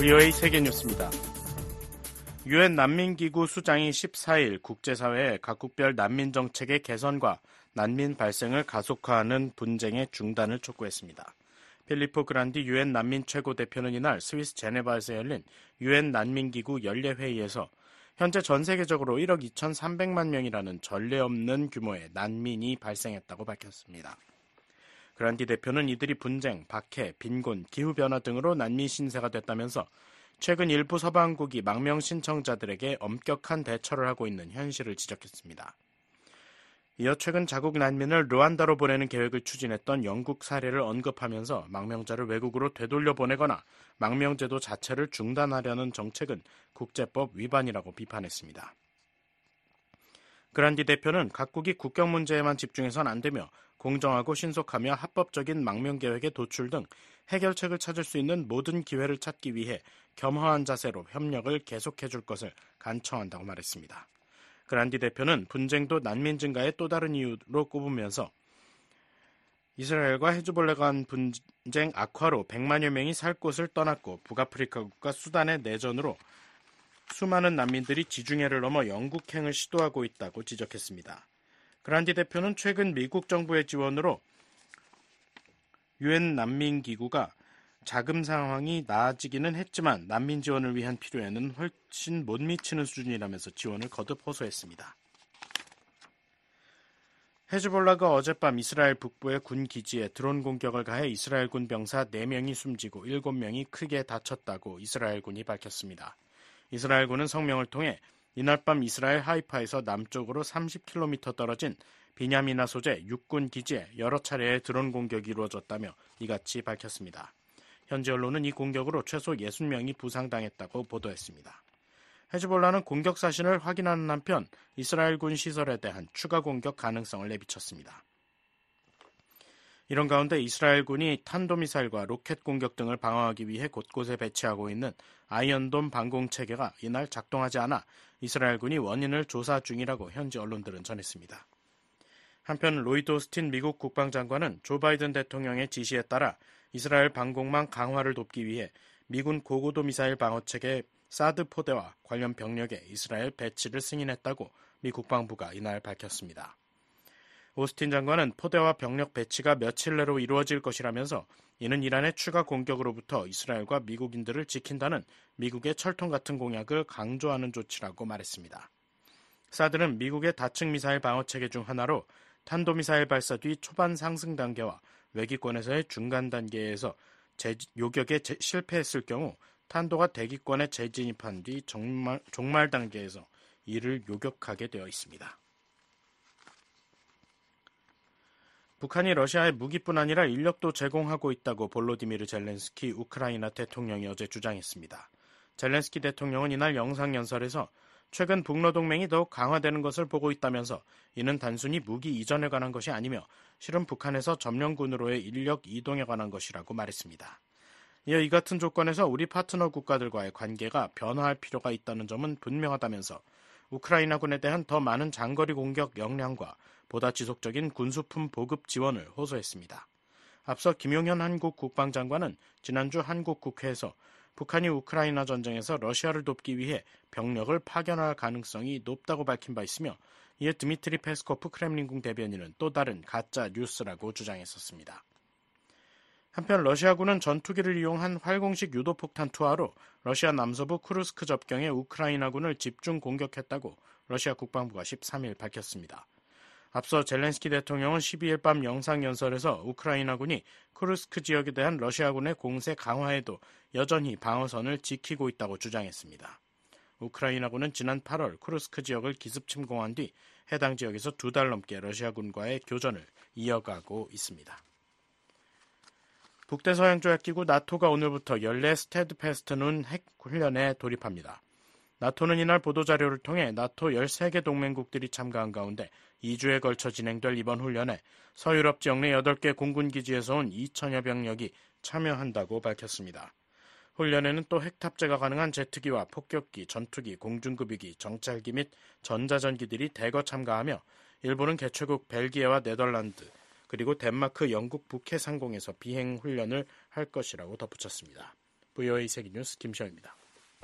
VOA 세계뉴스입니다. 유엔 난민기구 수장이 14일 국제사회에 각국별 난민 정책의 개선과 난민 발생을 가속화하는 분쟁의 중단을 촉구했습니다. 필리포 그란디 유엔 난민 최고 대표는 이날 스위스 제네바에서 열린 유엔 난민기구 연례회의에서 현재 전 세계적으로 1억 2,300만 명이라는 전례 없는 규모의 난민이 발생했다고 밝혔습니다. 그란디 대표는 이들이 분쟁, 박해, 빈곤, 기후변화 등으로 난민 신세가 됐다면서 최근 일부 서방국이 망명 신청자들에게 엄격한 대처를 하고 있는 현실을 지적했습니다. 이어 최근 자국 난민을 르완다로 보내는 계획을 추진했던 영국 사례를 언급하면서 망명자를 외국으로 되돌려 보내거나 망명제도 자체를 중단하려는 정책은 국제법 위반이라고 비판했습니다. 그란디 대표는 각국이 국경 문제에만 집중해서는 안 되며 공정하고 신속하며 합법적인 망명 계획의 도출 등 해결책을 찾을 수 있는 모든 기회를 찾기 위해 겸허한 자세로 협력을 계속해 줄 것을 간청한다고 말했습니다. 그란디 대표는 분쟁도 난민 증가의 또 다른 이유로 꼽으면서 이스라엘과 헤즈볼라 간 분쟁 악화로 100만여 명이 살 곳을 떠났고 북아프리카 국가 수단의 내전으로 수많은 난민들이 지중해를 넘어 영국행을 시도하고 있다고 지적했습니다. 그란디 대표는 최근 미국 정부의 지원으로 유엔 난민기구가 자금 상황이 나아지기는 했지만 난민 지원을 위한 필요에는 훨씬 못 미치는 수준이라면서 지원을 거듭 호소했습니다. 헤즈볼라가 어젯밤 이스라엘 북부의 군 기지에 드론 공격을 가해 이스라엘군 병사 4명이 숨지고 7명이 크게 다쳤다고 이스라엘군이 밝혔습니다. 이스라엘군은 성명을 통해 이날 밤 이스라엘 하이파에서 남쪽으로 30km 떨어진 비냐미나 소재 육군 기지에 여러 차례의 드론 공격이 이루어졌다며 이같이 밝혔습니다. 현지 언론은 이 공격으로 최소 60명이 부상당했다고 보도했습니다. 헤즈볼라는 공격 사실을 확인하는 한편 이스라엘군 시설에 대한 추가 공격 가능성을 내비쳤습니다. 이런 가운데 이스라엘군이 탄도미사일과 로켓 공격 등을 방어하기 위해 곳곳에 배치하고 있는 아이언돔 방공체계가 이날 작동하지 않아 이스라엘군이 원인을 조사 중이라고 현지 언론들은 전했습니다. 한편 로이드 오스틴 미국 국방장관은 조 바이든 대통령의 지시에 따라 이스라엘 방공망 강화를 돕기 위해 미군 고고도 미사일 방어체계 사드 포대와 관련 병력의 이스라엘 배치를 승인했다고 미 국방부가 이날 밝혔습니다. 오스틴 장관은 포대와 병력 배치가 며칠 내로 이루어질 것이라면서 이는 이란의 추가 공격으로부터 이스라엘과 미국인들을 지킨다는 미국의 철통 같은 공약을 강조하는 조치라고 말했습니다. 사드는 미국의 다층 미사일 방어체계 중 하나로 탄도미사일 발사 뒤 초반 상승 단계와 외기권에서의 중간 단계에서 요격에 실패했을 경우 탄도가 대기권에 재진입한 뒤 종말 단계에서 이를 요격하게 되어 있습니다. 북한이 러시아에 무기뿐 아니라 인력도 제공하고 있다고 볼로디미르 젤렌스키 우크라이나 대통령이 어제 주장했습니다. 젤렌스키 대통령은 이날 영상연설에서 최근 북러 동맹이 더욱 강화되는 것을 보고 있다면서 이는 단순히 무기 이전에 관한 것이 아니며 실은 북한에서 점령군으로의 인력 이동에 관한 것이라고 말했습니다. 이어 이 같은 조건에서 우리 파트너 국가들과의 관계가 변화할 필요가 있다는 점은 분명하다면서 우크라이나군에 대한 더 많은 장거리 공격 역량과 보다 지속적인 군수품 보급 지원을 호소했습니다. 앞서 김용현 한국 국방장관은 지난주 한국 국회에서 북한이 우크라이나 전쟁에서 러시아를 돕기 위해 병력을 파견할 가능성이 높다고 밝힌 바 있으며 이에 드미트리 페스코프 크렘린궁 대변인은 또 다른 가짜 뉴스라고 주장했었습니다. 한편 러시아군은 전투기를 이용한 활공식 유도폭탄 투하로 러시아 남서부 쿠르스크 접경의 우크라이나군을 집중 공격했다고 러시아 국방부가 13일 밝혔습니다. 앞서 젤렌스키 대통령은 12일 밤 영상연설에서 우크라이나군이 쿠르스크 지역에 대한 러시아군의 공세 강화에도 여전히 방어선을 지키고 있다고 주장했습니다. 우크라이나군은 지난 8월 쿠르스크 지역을 기습 침공한 뒤 해당 지역에서 2달 넘게 러시아군과의 교전을 이어가고 있습니다. 북대서양조약기구 나토가 오늘부터 연례 스테드패스트눈 핵 훈련에 돌입합니다. 나토는 이날 보도자료를 통해 나토 13개 동맹국들이 참가한 가운데 2주에 걸쳐 진행될 이번 훈련에 서유럽 지역 내 8개 공군기지에서 온 2천여 병력이 참여한다고 밝혔습니다. 훈련에는 또 핵 탑재가 가능한 제트기와 폭격기, 전투기, 공중급유기, 정찰기 및 전자전기들이 대거 참가하며 일본은 개최국 벨기에와 네덜란드, 그리고 덴마크, 영국 북해 상공에서 비행 훈련을 할 것이라고 덧붙였습니다. VOA 세계뉴스 김시영입니다.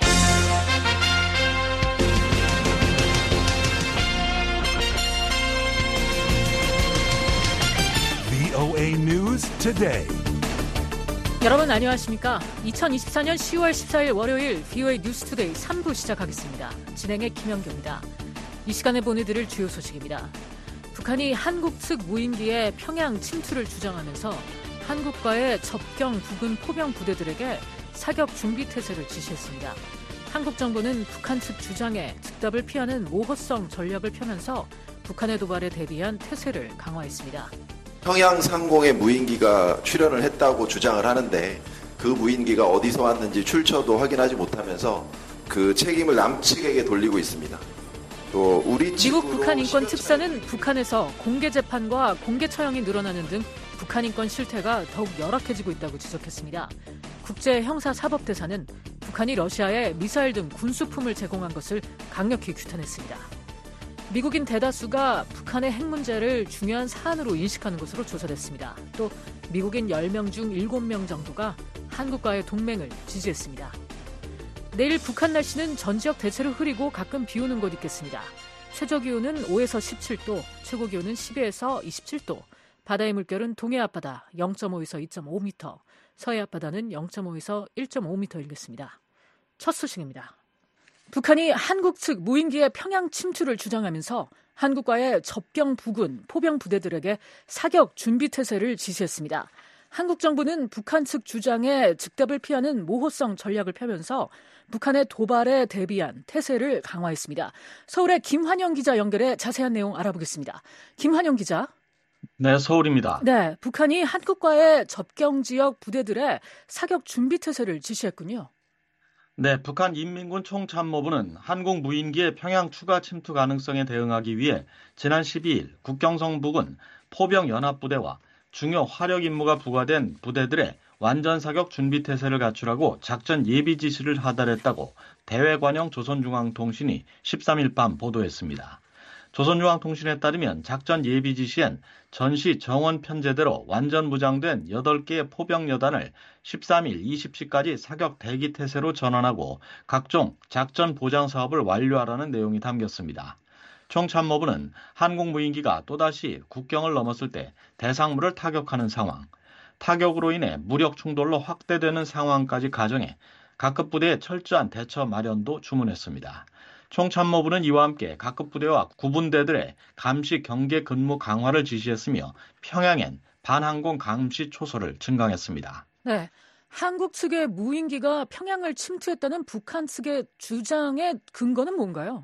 VOA News Today. 여러분 안녕하십니까? 2024년 10월 14일 월요일 VOA 뉴스 투데이 3부 시작하겠습니다. 진행의 김현경입니다. 이 시간에 보내드릴 주요 소식입니다. 북한이 한국 측 무인기의 평양 침투를 주장하면서 한국과의 접경 부근 포병 부대들에게 사격 준비 태세를 지시했습니다. 한국 정부는 북한 측 주장에 즉답을 피하는 모호성 전략을 펴면서 북한의 도발에 대비한 태세를 강화했습니다. 평양 상공에 무인기가 출현을 했다고 주장을 하는데 그 무인기가 어디서 왔는지 출처도 확인하지 못하면서 그 책임을 남측에게 돌리고 있습니다. 또 우리 미국 북한인권특사는 북한에서 공개 재판과 공개 처형이 늘어나는 등 북한 인권 실태가 더욱 열악해지고 있다고 지적했습니다. 국제형사사법대사는 북한이 러시아에 미사일 등 군수품을 제공한 것을 강력히 규탄했습니다. 미국인 대다수가 북한의 핵 문제를 중요한 사안으로 인식하는 것으로 조사됐습니다. 또 미국인 10명 중 7명 정도가 한국과의 동맹을 지지했습니다. 내일 북한 날씨는 전 지역 대체로 흐리고 가끔 비 오는 곳 있겠습니다. 최저기온은 5에서 17도, 최고기온은 12에서 27도, 바다의 물결은 동해 앞바다 0.5에서 2.5m, 서해 앞바다는 0.5에서 1.5m 일겠습니다. 첫 소식입니다. 북한이 한국 측 무인기의 평양 침투를 주장하면서 한국과의 접경 부근 포병 부대들에게 사격 준비 태세를 지시했습니다. 한국 정부는 북한 측 주장에 즉답을 피하는 모호성 전략을 펴면서 북한의 도발에 대비한 태세를 강화했습니다. 서울의 김환영 기자 연결해 자세한 내용 알아보겠습니다. 김환영 기자. 네, 서울입니다. 네, 북한이 한국과의 접경 지역 부대들의 사격 준비 태세를 지시했군요. 네, 북한 인민군 총참모부는 한국 무인기의 평양 추가 침투 가능성에 대응하기 위해 지난 12일 국경성 부근 포병연합부대와 중요 화력 임무가 부과된 부대들의 완전 사격 준비 태세를 갖추라고 작전 예비 지시를 하달했다고 대외관영 조선중앙통신이 13일 밤 보도했습니다. 조선중앙통신에 따르면 작전 예비 지시엔 전시 정원 편제대로 완전 무장된 8개의 포병여단을 13일 20시까지 사격 대기 태세로 전환하고 각종 작전 보장 사업을 완료하라는 내용이 담겼습니다. 총참모부는 한국 무인기가 또다시 국경을 넘었을 때 대상물을 타격하는 상황, 타격으로 인해 무력 충돌로 확대되는 상황까지 가정해 각급 부대의 철저한 대처 마련도 주문했습니다. 총참모부는 이와 함께 각급 부대와 구분대들의 감시 경계 근무 강화를 지시했으며 평양엔 반항공 감시 초소를 증강했습니다. 네, 한국 측의 무인기가 평양을 침투했다는 북한 측의 주장의 근거는 뭔가요?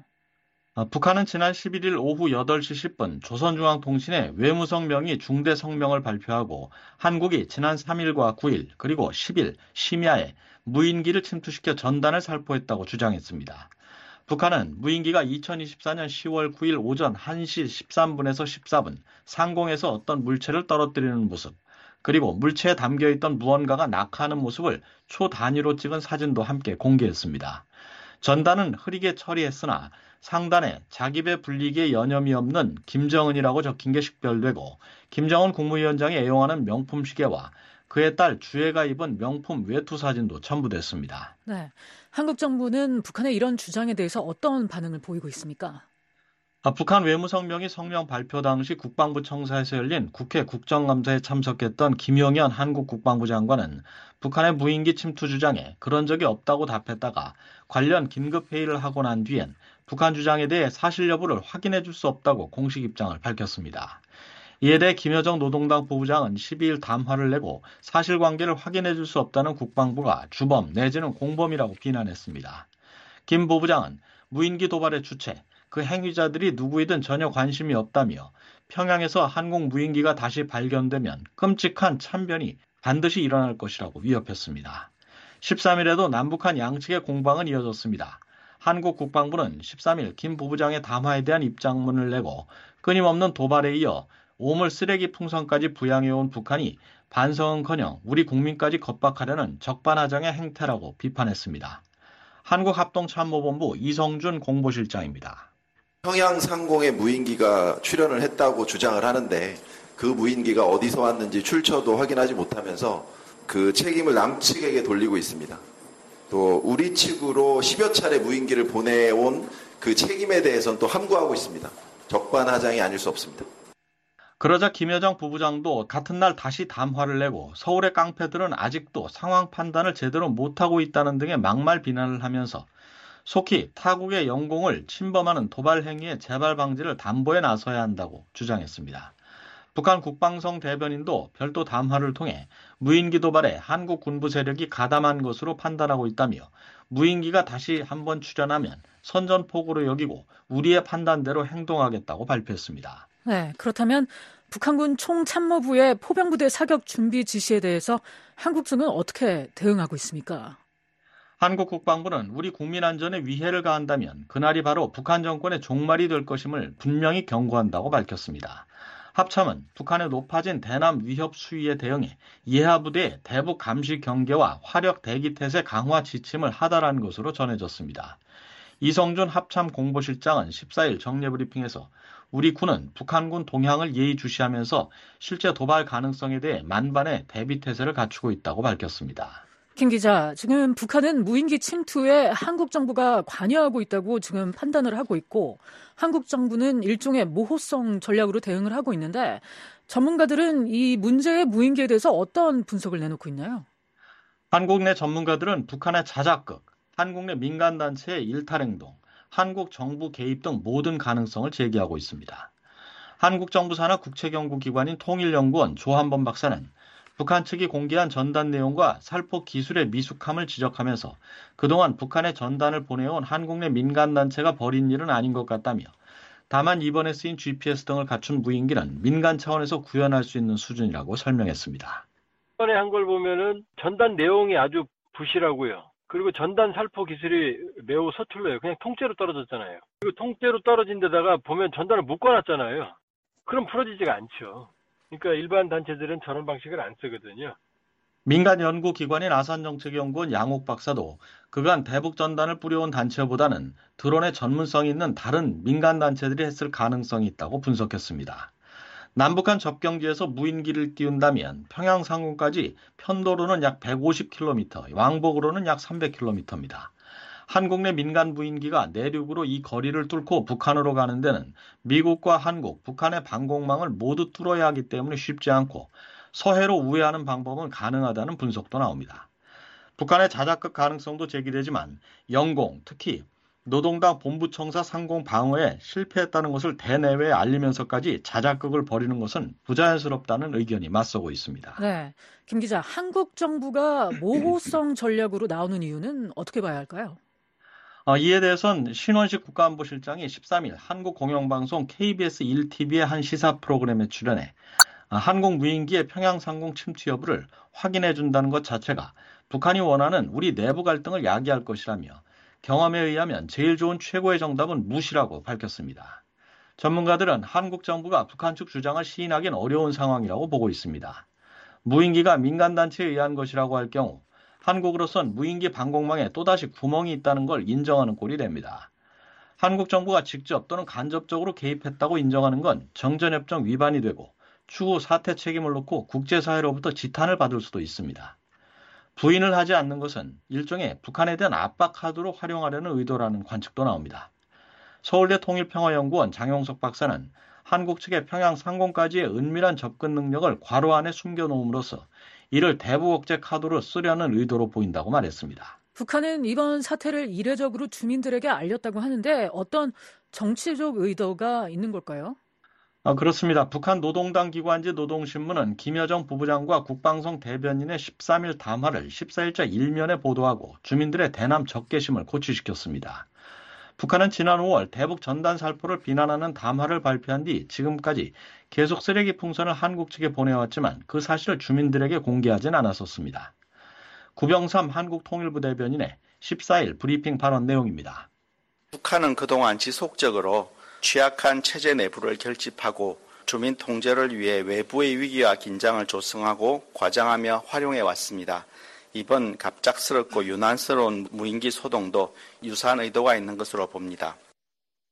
북한은 지난 11일 오후 8시 10분 조선중앙통신에 외무성 명의 중대 성명을 발표하고 한국이 지난 3일과 9일 그리고 10일 심야에 무인기를 침투시켜 전단을 살포했다고 주장했습니다. 북한은 무인기가 2024년 10월 9일 오전 1시 13분에서 14분 상공에서 어떤 물체를 떨어뜨리는 모습, 그리고 물체에 담겨있던 무언가가 낙하하는 모습을 초단위로 찍은 사진도 함께 공개했습니다. 전단은 흐리게 처리했으나 상단에 자기배 분리기에 여념이 없는 김정은이라고 적힌 게 식별되고 김정은 국무위원장이 애용하는 명품 시계와 그의 딸 주애가 입은 명품 외투 사진도 첨부됐습니다. 네, 한국 정부는 북한의 이런 주장에 대해서 어떤 반응을 보이고 있습니까? 북한 외무성명이 성명 발표 당시 국방부 청사에서 열린 국회 국정감사에 참석했던 김용현 한국 국방부 장관은 북한의 무인기 침투 주장에 그런 적이 없다고 답했다가 관련 긴급회의를 하고 난 뒤엔 북한 주장에 대해 사실 여부를 확인해 줄 수 없다고 공식 입장을 밝혔습니다. 이에 대해 김여정 노동당 부부장은 12일 담화를 내고 사실관계를 확인해 줄 수 없다는 국방부가 주범 내지는 공범이라고 비난했습니다. 김 부부장은 무인기 도발의 주체, 그 행위자들이 누구이든 전혀 관심이 없다며 평양에서 한국 무인기가 다시 발견되면 끔찍한 참변이 반드시 일어날 것이라고 위협했습니다. 13일에도 남북한 양측의 공방은 이어졌습니다. 한국 국방부는 13일 김 부부장의 담화에 대한 입장문을 내고 끊임없는 도발에 이어 오물 쓰레기 풍선까지 부양해온 북한이 반성은커녕 우리 국민까지 겁박하려는 적반하장의 행태라고 비판했습니다. 한국합동참모본부 이성준 공보실장입니다. 평양 상공에 무인기가 출현을 했다고 주장을 하는데 그 무인기가 어디서 왔는지 출처도 확인하지 못하면서 그 책임을 남측에게 돌리고 있습니다. 또 우리 측으로 10여 차례 무인기를 보내온 그 책임에 대해서는 또 함구하고 있습니다. 적반하장이 아닐 수 없습니다. 그러자 김여정 부부장도 같은 날 다시 담화를 내고 서울의 깡패들은 아직도 상황 판단을 제대로 못하고 있다는 등의 막말 비난을 하면서 속히 타국의 영공을 침범하는 도발 행위의 재발 방지를 담보에 나서야 한다고 주장했습니다. 북한 국방성 대변인도 별도 담화를 통해 무인기 도발에 한국 군부 세력이 가담한 것으로 판단하고 있다며 무인기가 다시 한번 출현하면 선전포고로 여기고 우리의 판단대로 행동하겠다고 발표했습니다. 네, 그렇다면 북한군 총참모부의 포병부대 사격 준비 지시에 대해서 한국 측은 어떻게 대응하고 있습니까? 한국 국방부는 우리 국민 안전에 위해를 가한다면 그날이 바로 북한 정권의 종말이 될 것임을 분명히 경고한다고 밝혔습니다. 합참은 북한의 높아진 대남 위협 수위에 대응해 예하부대의 대북 감시 경계와 화력 대기태세 강화 지침을 하달한 것으로 전해졌습니다. 이성준 합참 공보실장은 14일 정례브리핑에서 우리 군은 북한군 동향을 예의주시하면서 실제 도발 가능성에 대해 만반의 대비태세를 갖추고 있다고 밝혔습니다. 김 기자, 지금 북한은 무인기 침투에 한국 정부가 관여하고 있다고 지금 판단을 하고 있고 한국 정부는 일종의 모호성 전략으로 대응을 하고 있는데 전문가들은 이 문제의 무인기에 대해서 어떤 분석을 내놓고 있나요? 한국 내 전문가들은 북한의 자작극, 한국 내 민간단체의 일탈행동, 한국 정부 개입 등 모든 가능성을 제기하고 있습니다. 한국 정부 산하 국책연구기관인 통일연구원 조한범 박사는 북한 측이 공개한 전단 내용과 살포 기술의 미숙함을 지적하면서 그동안 북한에 전단을 보내온 한국 내 민간단체가 벌인 일은 아닌 것 같다며 다만 이번에 쓰인 GPS 등을 갖춘 무인기는 민간 차원에서 구현할 수 있는 수준이라고 설명했습니다. 이번에 한 걸 보면은 전단 내용이 아주 부실하고요. 그리고 전단 살포 기술이 매우 서툴러요. 그냥 통째로 떨어졌잖아요. 그리고 통째로 떨어진 데다가 보면 전단을 묶어놨잖아요. 그럼 풀어지지가 않죠. 그러니까 일반 단체들은 저런 방식을 안 쓰거든요. 민간 연구기관인 아산정책연구원 양옥 박사도 그간 대북 전단을 뿌려온 단체보다는 드론의 전문성이 있는 다른 민간 단체들이 했을 가능성이 있다고 분석했습니다. 남북한 접경지에서 무인기를 띄운다면 평양 상공까지 편도로는 약 150km, 왕복으로는 약 300km입니다. 한국 내 민간 무인기가 내륙으로 이 거리를 뚫고 북한으로 가는 데는 미국과 한국, 북한의 방공망을 모두 뚫어야 하기 때문에 쉽지 않고 서해로 우회하는 방법은 가능하다는 분석도 나옵니다. 북한의 자작극 가능성도 제기되지만 영공, 특히 노동당 본부청사 상공 방어에 실패했다는 것을 대내외에 알리면서까지 자작극을 벌이는 것은 부자연스럽다는 의견이 맞서고 있습니다. 네, 김 기자, 한국 정부가 모호성 전략으로 나오는 이유는 어떻게 봐야 할까요? 이에 대해선 신원식 국가안보실장이 13일 한국 공영방송 KBS 1TV의 한 시사 프로그램에 출연해 한국 무인기의 평양 상공 침투 여부를 확인해 준다는 것 자체가 북한이 원하는 우리 내부 갈등을 야기할 것이라며 경험에 의하면 제일 좋은 최고의 정답은 무시라고 밝혔습니다. 전문가들은 한국 정부가 북한 측 주장을 시인하기는 어려운 상황이라고 보고 있습니다. 무인기가 민간단체에 의한 것이라고 할 경우 한국으로선 무인기 방공망에 또다시 구멍이 있다는 걸 인정하는 꼴이 됩니다. 한국 정부가 직접 또는 간접적으로 개입했다고 인정하는 건 정전협정 위반이 되고 추후 사태 책임을 놓고 국제사회로부터 지탄을 받을 수도 있습니다. 부인을 하지 않는 것은 일종의 북한에 대한 압박 카드로 활용하려는 의도라는 관측도 나옵니다. 서울대 통일평화연구원 장용석 박사는 한국 측의 평양 상공까지의 은밀한 접근 능력을 괄호 안에 숨겨놓음으로써 이를 대북 억제 카드로 쓰려는 의도로 보인다고 말했습니다. 북한은 이번 사태를 이례적으로 주민들에게 알렸다고 하는데 어떤 정치적 의도가 있는 걸까요? 그렇습니다. 북한 노동당 기관지 노동신문은 김여정 부부장과 국방성 대변인의 13일 담화를 14일자 일면에 보도하고 주민들의 대남 적개심을 고취시켰습니다. 북한은 지난 5월 대북 전단 살포를 비난하는 담화를 발표한 뒤 지금까지 계속 쓰레기 풍선을 한국 측에 보내왔지만 그 사실을 주민들에게 공개하진 않았었습니다. 구병삼 한국통일부 대변인의 14일 브리핑 발언 내용입니다. 북한은 그동안 지속적으로 취약한 체제 내부를 결집하고 주민 통제를 위해 외부의 위기와 긴장을 조성하고 과장하며 활용해 왔습니다. 이번 갑작스럽고 유난스러운 무인기 소동도 유사한 의도가 있는 것으로 봅니다.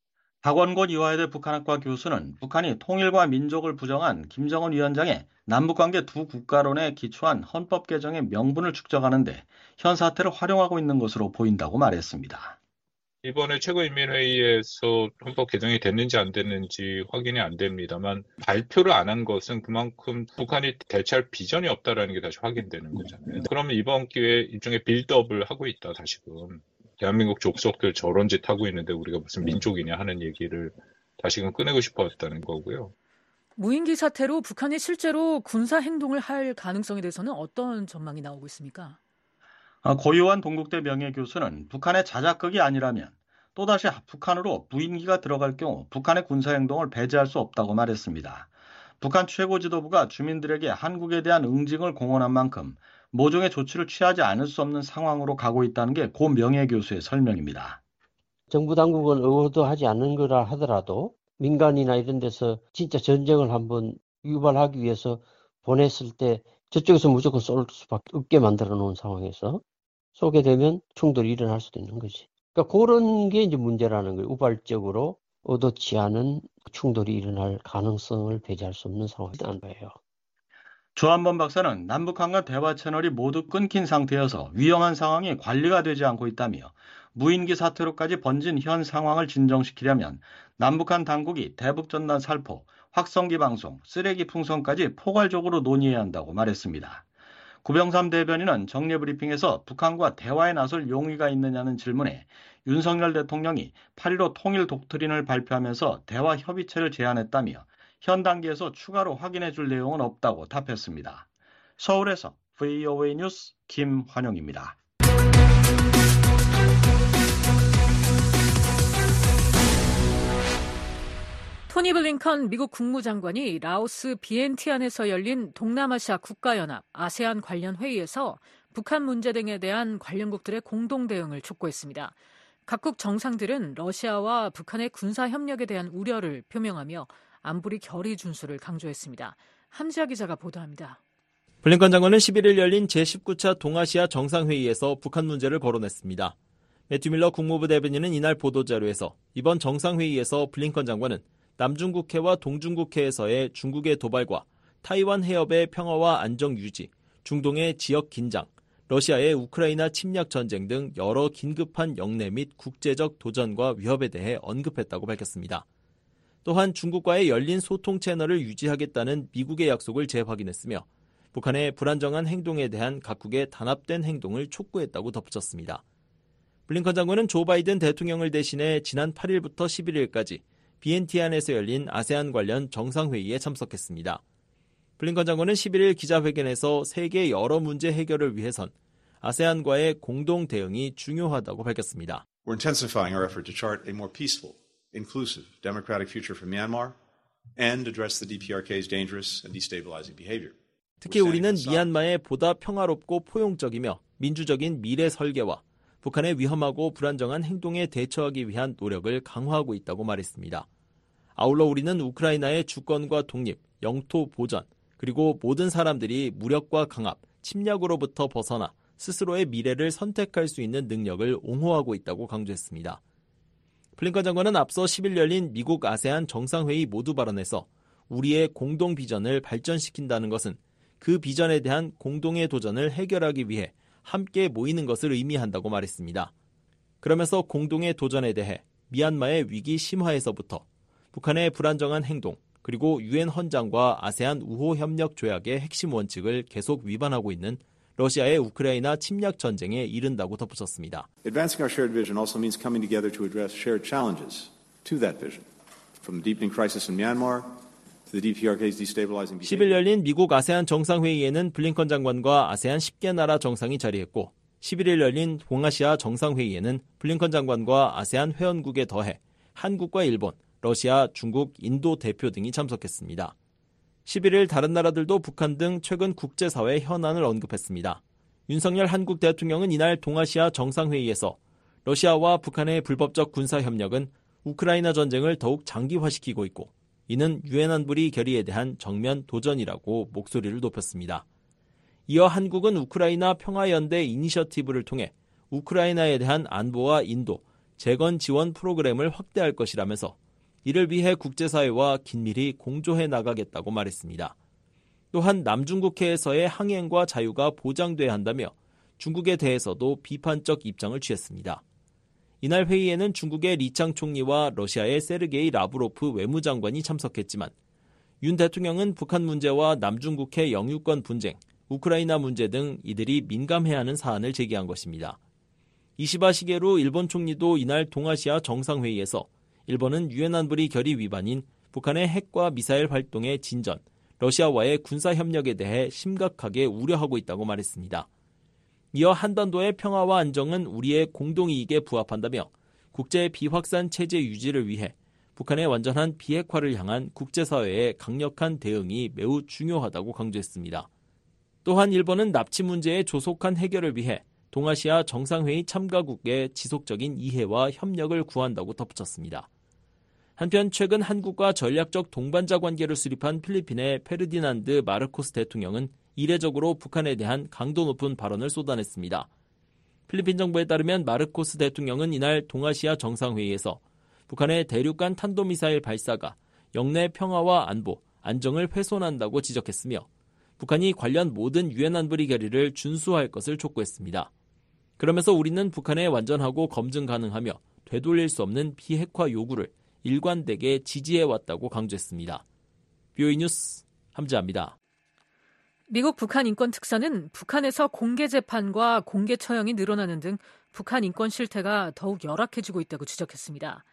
박원곤 이화여대 북한학과 교수는 북한이 통일과 민족을 부정한 김정은 위원장의 남북관계 두 국가론에 기초한 헌법 개정의 명분을 축적하는데 현 사태를 활용하고 있는 것으로 보인다고 말했습니다. 이번에 최고인민회의에서 헌법 개정이 됐는지 안 됐는지 확인이 안 됩니다만 발표를 안 한 것은 그만큼 북한이 대체할 비전이 없다라는 게 다시 확인되는 거잖아요. 그러면 이번 기회에 일종의 빌드업을 하고 있다 다시금. 대한민국 족속들 저런 짓 하고 있는데 우리가 무슨 민족이냐 하는 얘기를 다시금 꺼내고 싶었다는 거고요. 무인기 사태로 북한이 실제로 군사 행동을 할 가능성에 대해서는 어떤 전망이 나오고 있습니까? 고요한 동국대 명예교수는 북한의 자작극이 아니라면 또다시 북한으로 무인기가 들어갈 경우 북한의 군사행동을 배제할 수 없다고 말했습니다. 북한 최고 지도부가 주민들에게 한국에 대한 응징을 공언한 만큼 모종의 조치를 취하지 않을 수 없는 상황으로 가고 있다는 게 고 명예교수의 설명입니다. 정부 당국은 의도하지 않는 거라 하더라도 민간이나 이런 데서 진짜 전쟁을 한번 유발하기 위해서 보냈을 때 저쪽에서 무조건 쏠 수밖에 없게 만들어 놓은 상황에서 쏘게 되면 충돌이 일어날 수도 있는 거지. 그러니까 그런 게 이제 문제라는 거예요. 우발적으로 의도치 않은 충돌이 일어날 가능성을 배제할 수 없는 상황이라는 거예요. 조한범 박사는 남북한 간 대화 채널이 모두 끊긴 상태여서 위험한 상황이 관리가 되지 않고 있다며 무인기 사태로까지 번진 현 상황을 진정시키려면 남북한 당국이 대북전단 살포, 확성기 방송, 쓰레기 풍선까지 포괄적으로 논의해야 한다고 말했습니다. 구병삼 대변인은 정례브리핑에서 북한과 대화에 나설 용의가 있느냐는 질문에 윤석열 대통령이 8.15 통일 독트린을 발표하면서 대화 협의체를 제안했다며 현 단계에서 추가로 확인해 줄 내용은 없다고 답했습니다. 서울에서 VOA 뉴스 김환영입니다. 토니 블링컨 미국 국무장관이 라오스 비엔티안에서 열린 동남아시아 국가연합 아세안 관련 회의에서 북한 문제 등에 대한 관련국들의 공동 대응을 촉구했습니다. 각국 정상들은 러시아와 북한의 군사 협력에 대한 우려를 표명하며 안보리 결의 준수를 강조했습니다. 함지아 기자가 보도합니다. 블링컨 장관은 11일 열린 제19차 동아시아 정상회의에서 북한 문제를 거론했습니다. 매튜 밀러 국무부 대변인은 이날 보도자료에서 이번 정상회의에서 블링컨 장관은 남중국해와 동중국해에서의 중국의 도발과 타이완 해협의 평화와 안정 유지, 중동의 지역 긴장, 러시아의 우크라이나 침략 전쟁 등 여러 긴급한 영내 및 국제적 도전과 위협에 대해 언급했다고 밝혔습니다. 또한 중국과의 열린 소통 채널을 유지하겠다는 미국의 약속을 재확인했으며 북한의 불안정한 행동에 대한 각국의 단합된 행동을 촉구했다고 덧붙였습니다. 블링컨 장관은 조 바이든 대통령을 대신해 지난 8일부터 11일까지 비엔티안에서 열린 아세안 관련 정상회의에 참석했습니다. 블링컨 장관은 11일 기자회견에서 세계 여러 문제 해결을 위해선 아세안과의 공동 대응이 중요하다고 밝혔습니다. We're intensifying our effort to chart a more peaceful, inclusive, democratic future for Myanmar and address the DPRK's dangerous and destabilizing behavior. 특히 우리는 미얀마의 보다 평화롭고 포용적이며 민주적인 미래 설계와 북한의 위험하고 불안정한 행동에 대처하기 위한 노력을 강화하고 있다고 말했습니다. 아울러 우리는 우크라이나의 주권과 독립, 영토 보전, 그리고 모든 사람들이 무력과 강압, 침략으로부터 벗어나 스스로의 미래를 선택할 수 있는 능력을 옹호하고 있다고 강조했습니다. 블링컨 장관은 앞서 10일 열린 미국 아세안 정상회의 모두 발언에서 우리의 공동 비전을 발전시킨다는 것은 그 비전에 대한 공동의 도전을 해결하기 위해 함께 모이는 것을 의미한다고 말했습니다. 그러면서 공동의 도전에 대해 미얀마의 위기 심화에서부터 북한의 불안정한 행동, 그리고 유엔 헌장과 아세안 우호 협력 조약의 핵심 원칙을 계속 위반하고 있는 러시아의 우크라이나 침략 전쟁에 이른다고 덧붙였습니다. Advancing our shared vision also means coming together to address shared challenges to that vision, from the deepening crisis in Myanmar to the DPRK's destabilizing behavior. 10일 열린 미국 아세안 정상회의에는 블링컨 장관과 아세안 10개 나라 정상이 자리했고 11일 열린 동아시아 정상회의에는 블링컨 장관과 아세안 회원국에 더해 한국과 일본, 러시아, 중국, 인도 대표 등이 참석했습니다. 11일 다른 나라들도 북한 등 최근 국제사회 현안을 언급했습니다. 윤석열 한국 대통령은 이날 동아시아 정상회의에서 러시아와 북한의 불법적 군사협력은 우크라이나 전쟁을 더욱 장기화시키고 있고 이는 유엔 안보리 결의에 대한 정면 도전이라고 목소리를 높였습니다. 이어 한국은 우크라이나 평화연대 이니셔티브를 통해 우크라이나에 대한 안보와 인도, 재건 지원 프로그램을 확대할 것이라면서 이를 위해 국제사회와 긴밀히 공조해 나가겠다고 말했습니다. 또한 남중국해에서의 항행과 자유가 보장돼야 한다며 중국에 대해서도 비판적 입장을 취했습니다. 이날 회의에는 중국의 리창 총리와 러시아의 세르게이 라브로프 외무장관이 참석했지만 윤 대통령은 북한 문제와 남중국해 영유권 분쟁, 우크라이나 문제 등 이들이 민감해야 하는 사안을 제기한 것입니다. 이시바 시게루 일본 총리도 이날 동아시아 정상회의에서 일본은 유엔 안보리 결의 위반인 북한의 핵과 미사일 활동의 진전, 러시아와의 군사협력에 대해 심각하게 우려하고 있다고 말했습니다. 이어 한반도의 평화와 안정은 우리의 공동이익에 부합한다며 국제 비확산 체제 유지를 위해 북한의 완전한 비핵화를 향한 국제사회의 강력한 대응이 매우 중요하다고 강조했습니다. 또한 일본은 납치 문제의 조속한 해결을 위해 동아시아 정상회의 참가국의 지속적인 이해와 협력을 구한다고 덧붙였습니다. 한편 최근 한국과 전략적 동반자 관계를 수립한 필리핀의 페르디난드 마르코스 대통령은 이례적으로 북한에 대한 강도 높은 발언을 쏟아냈습니다. 필리핀 정부에 따르면 마르코스 대통령은 이날 동아시아 정상회의에서 북한의 대륙간 탄도미사일 발사가 영내 평화와 안보, 안정을 훼손한다고 지적했으며 북한이 관련 모든 유엔 안보리 결의를 준수할 것을 촉구했습니다. 그러면서 우리는 북한의 완전하고 검증 가능하며 되돌릴 수 없는 비핵화 요구를 일관되게 지지해왔다고 강조했습니다. BOE 뉴스 함지아입니다. 미국 북한 인권 특사는 북한에서 공개 재판과 공개 처형이 늘어나는 등 북한 인권 실태가 더욱 열악해지고 있다고 지적했습니다.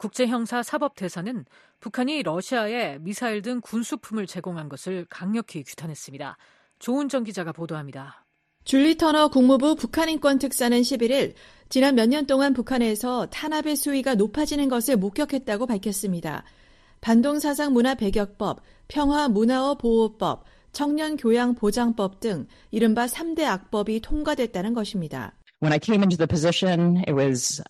국제형사사법대사는 북한이 러시아에 미사일 등 군수품을 제공한 것을 강력히 규탄했습니다. 조은정 기자가 보도합니다. 줄리 터너 국무부 북한인권 특사는 11일 지난 몇 년 동안 북한에서 탄압의 수위가 높아지는 것을 목격했다고 밝혔습니다. 반동사상문화배격법, 평화문화어보호법, 청년교양보장법 등 이른바 3대 악법이 통과됐다는 것입니다. When I came into the position, it was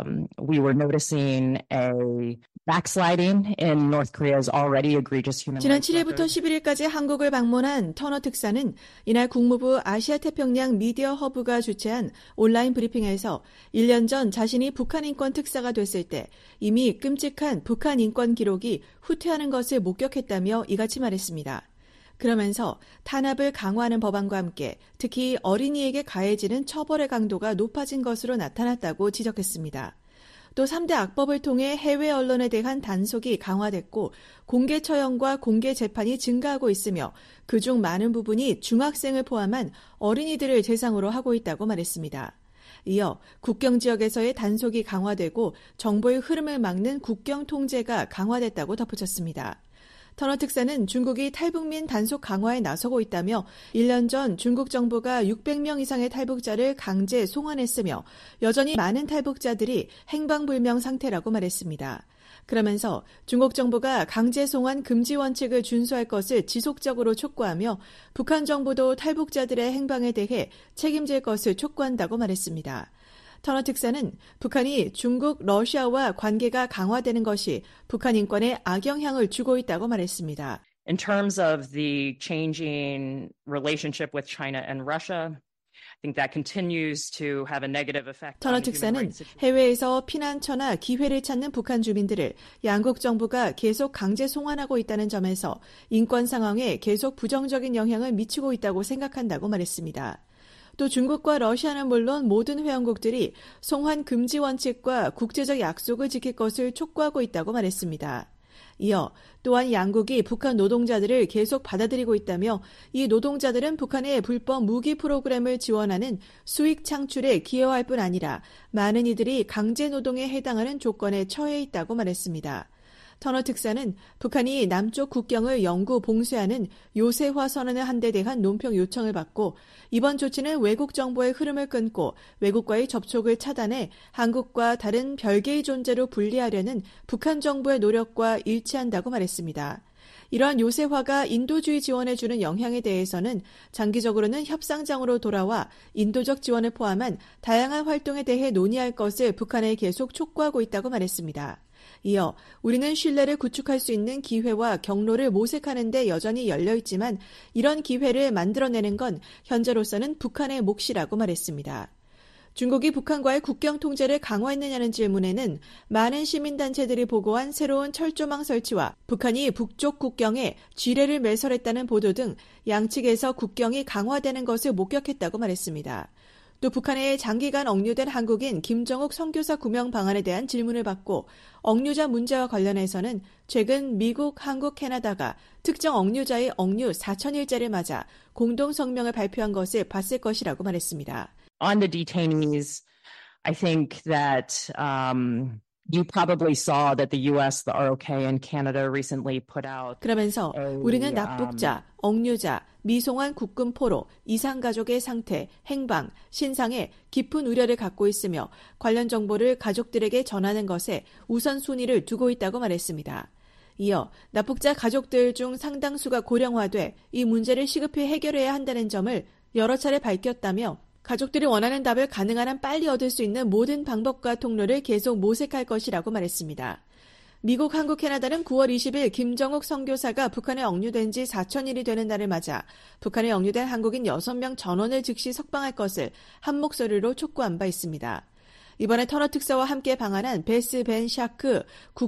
we were noticing a backsliding in North Korea's already egregious human 지난 rights 7일부터 11일까지 한국을 방문한 터너 특사는 이날 국무부 아시아태평양 미디어 허브가 주최한 온라인 브리핑에서 1년 전 자신이 북한 인권 특사가 됐을 때 이미 끔찍한 북한 인권 기록이 후퇴하는 것을 목격했다며 이같이 말했습니다. 그러면서 탄압을 강화하는 법안과 함께 특히 어린이에게 가해지는 처벌의 강도가 높아진 것으로 나타났다고 지적했습니다. 또 3대 악법을 통해 해외 언론에 대한 단속이 강화됐고 공개 처형과 공개 재판이 증가하고 있으며 그중 많은 부분이 중학생을 포함한 어린이들을 대상으로 하고 있다고 말했습니다. 이어 국경 지역에서의 단속이 강화되고 정보의 흐름을 막는 국경 통제가 강화됐다고 덧붙였습니다. 터너 특사는 중국이 탈북민 단속 강화에 나서고 있다며 1년 전 중국 정부가 600명 이상의 탈북자를 강제 송환했으며 여전히 많은 탈북자들이 행방불명 상태라고 말했습니다. 그러면서 중국 정부가 강제 송환 금지 원칙을 준수할 것을 지속적으로 촉구하며 북한 정부도 탈북자들의 행방에 대해 책임질 것을 촉구한다고 말했습니다. 터너 특사는 북한이 중국, 러시아와 관계가 강화되는 것이 북한 인권에 악영향을 주고 있다고 말했습니다. In terms of the changing relationship with China and Russia, I think that continues to have a negative effect. 터너 특사는 해외에서 피난처나 기회를 찾는 북한 주민들을 양국 정부가 계속 강제 송환하고 있다는 점에서 인권 상황에 계속 부정적인 영향을 미치고 있다고 생각한다고 말했습니다. 또 중국과 러시아는 물론 모든 회원국들이 송환 금지 원칙과 국제적 약속을 지킬 것을 촉구하고 있다고 말했습니다. 이어 또한 양국이 북한 노동자들을 계속 받아들이고 있다며 이 노동자들은 북한의 불법 무기 프로그램을 지원하는 수익 창출에 기여할 뿐 아니라 많은 이들이 강제 노동에 해당하는 조건에 처해 있다고 말했습니다. 터너 특사는 북한이 남쪽 국경을 영구 봉쇄하는 요새화 선언을 한 데 대한 논평 요청을 받고 이번 조치는 외국 정보의 흐름을 끊고 외국과의 접촉을 차단해 한국과 다른 별개의 존재로 분리하려는 북한 정부의 노력과 일치한다고 말했습니다. 이러한 요새화가 인도주의 지원에 주는 영향에 대해서는 장기적으로는 협상장으로 돌아와 인도적 지원을 포함한 다양한 활동에 대해 논의할 것을 북한에 계속 촉구하고 있다고 말했습니다. 이어 우리는 신뢰를 구축할 수 있는 기회와 경로를 모색하는 데 여전히 열려있지만 이런 기회를 만들어내는 건 현재로서는 북한의 몫이라고 말했습니다. 중국이 북한과의 국경 통제를 강화했느냐는 질문에는 많은 시민단체들이 보고한 새로운 철조망 설치와 북한이 북쪽 국경에 지뢰를 매설했다는 보도 등 양측에서 국경이 강화되는 것을 목격했다고 말했습니다. 또 북한에 장기간 억류된 한국인 김정욱 선교사 구명 방안에 대한 질문을 받고 억류자 문제와 관련해서는 최근 미국, 한국, 캐나다가 특정 억류자의 억류 4,000일째를 맞아 공동 성명을 발표한 것을 봤을 것이라고 말했습니다. On the detainees, I think that you probably saw that the U.S., the ROK, and Canada recently put out. 그러면서 우리는 납북자, 억류자, 미송환 국군 포로, 이상가족의 상태, 행방, 신상에 깊은 우려를 갖고 있으며 관련 정보를 가족들에게 전하는 것에 우선순위를 두고 있다고 말했습니다. 이어 납북자 가족들 중 상당수가 고령화돼 이 문제를 시급히 해결해야 한다는 점을 여러 차례 밝혔다며 가족들이 원하는 답을 가능한 한 빨리 얻을 수 있는 모든 방법과 통로를 계속 모색할 것이라고 말했습니다. 미국, 한국, 캐나다는 9월 20일 김정욱 선교사가 북한에 억류된 지 4,000일이 되는 날을 맞아 북한에 억류된 한국인 6명 전원을 즉시 석방할 것을 한 목소리로 촉구한 바 있습니다. 이번에 터너 특사와 함께 방한한 베스 벤 샤크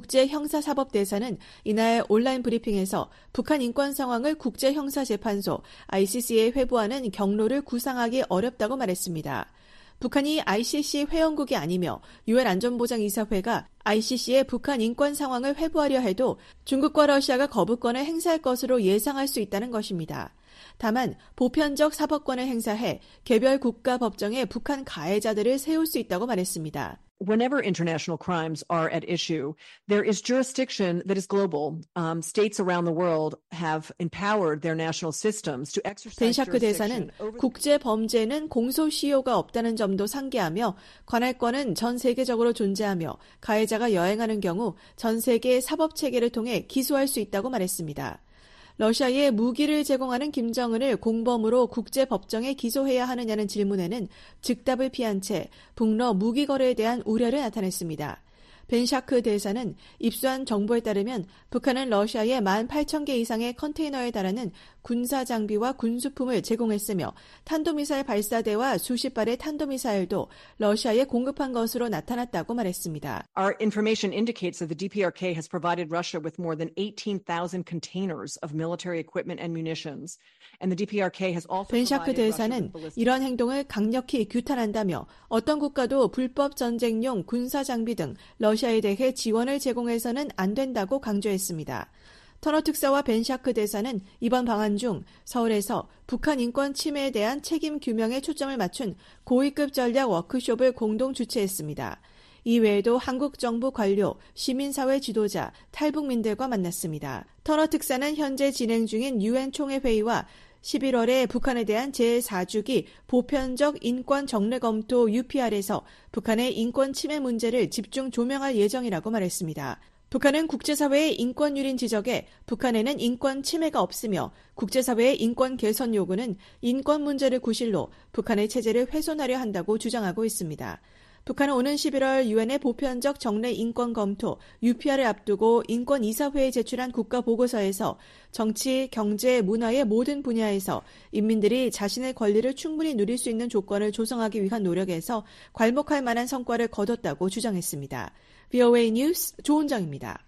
국제형사사법대사는 이날 온라인 브리핑에서 북한 인권 상황을 국제형사재판소 ICC에 회부하는 경로를 구상하기 어렵다고 말했습니다. 북한이 ICC 회원국이 아니며 유엔 안전보장이사회가 ICC에 북한 인권 상황을 회부하려 해도 중국과 러시아가 거부권을 행사할 것으로 예상할 수 있다는 것입니다. 다만 보편적 사법권을 행사해 개별 국가 법정에 북한 가해자들을 세울 수 있다고 말했습니다. Whenever international crimes are at issue, there is jurisdiction that is global. States around the world have empowered their national systems to exercise 벤 샤크 jurisdiction. 대사는 국제 범죄는 공소시효가 없다는 점도 상기하며 관할권은 전 세계적으로 존재하며 가해자가 여행하는 경우 전 세계 사법 체계를 통해 기소할 수 있다고 말했습니다. 러시아에 무기를 제공하는 김정은을 공범으로 국제법정에 기소해야 하느냐는 질문에는 즉답을 피한 채 북러 무기 거래에 대한 우려를 나타냈습니다. 벤 샤크 대사는 입수한 정보에 따르면 북한은 러시아에 18,000개 이상의 컨테이너에 달하는 군사 장비와 군수품을 제공했으며 탄도미사일 발사대와 수십 발의 탄도미사일도 러시아에 공급한 것으로 나타났다고 말했습니다. Our information indicates that the DPRK has provided Russia with more than 18,000 containers of military equipment and munitions. And the DPRK has also 벤 샤크 provided Russia 대사는 with ballistic 이러한 행동을 강력히 규탄한다며 어떤 국가도 불법 전쟁용 군사 장비 등 러시아에 대해 지원을 제공해서는 안 된다고 강조했습니다. 터너 특사와 벤 샤크 대사는 이번 방한 중 서울에서 북한 인권 침해에 대한 책임 규명에 초점을 맞춘 고위급 전략 워크숍을 공동 주최했습니다. 이 외에도 한국 정부 관료, 시민사회 지도자, 탈북민들과 만났습니다. 터너 특사는 현재 진행 중인 유엔 총회 회의와 11월에 북한에 대한 제4주기 보편적 인권 정례 검토 UPR에서 북한의 인권 침해 문제를 집중 조명할 예정이라고 말했습니다. 북한은 국제사회의 인권 유린 지적에 북한에는 인권 침해가 없으며 국제사회의 인권 개선 요구는 인권 문제를 구실로 북한의 체제를 훼손하려 한다고 주장하고 있습니다. 북한은 오는 11월 유엔의 보편적 정례 인권 검토 UPR을 앞두고 인권이사회에 제출한 국가 보고서에서 정치, 경제, 문화의 모든 분야에서 인민들이 자신의 권리를 충분히 누릴 수 있는 조건을 조성하기 위한 노력에서 괄목할 만한 성과를 거뒀다고 주장했습니다. VOA 뉴스 조은정입니다.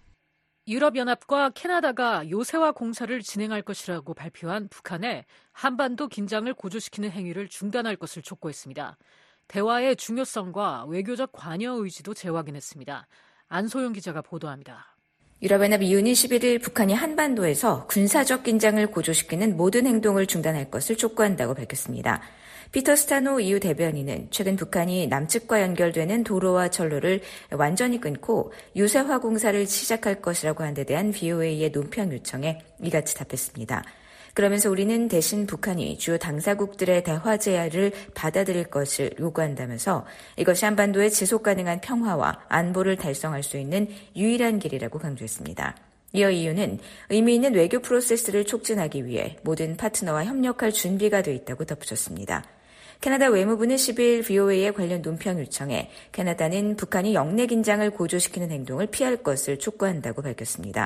유럽연합과 캐나다가 요새화 공사를 진행할 것이라고 발표한 북한의 한반도 긴장을 고조시키는 행위를 중단할 것을 촉구했습니다. 대화의 중요성과 외교적 관여 의지도 재확인했습니다. 안소영 기자가 보도합니다. 유럽연합 이윤이 11일 북한이 한반도에서 군사적 긴장을 고조시키는 모든 행동을 중단할 것을 촉구한다고 밝혔습니다. 피터 스타노 EU 대변인은 최근 북한이 남측과 연결되는 도로와 철로를 완전히 끊고 유세화 공사를 시작할 것이라고 한 데 대한 VOA의 논평 요청에 이같이 답했습니다. 그러면서 우리는 대신 북한이 주요 당사국들의 대화 제안을 받아들일 것을 요구한다면서 이것이 한반도의 지속 가능한 평화와 안보를 달성할 수 있는 유일한 길이라고 강조했습니다. 이어 EU는 의미 있는 외교 프로세스를 촉진하기 위해 모든 파트너와 협력할 준비가 돼 있다고 덧붙였습니다. 캐나다 외무부는 10일 VOA의 관련 논평 요청에 캐나다는 북한이 영내 긴장을 고조시키는 행동을 피할 것을 촉구한다고 밝혔습니다.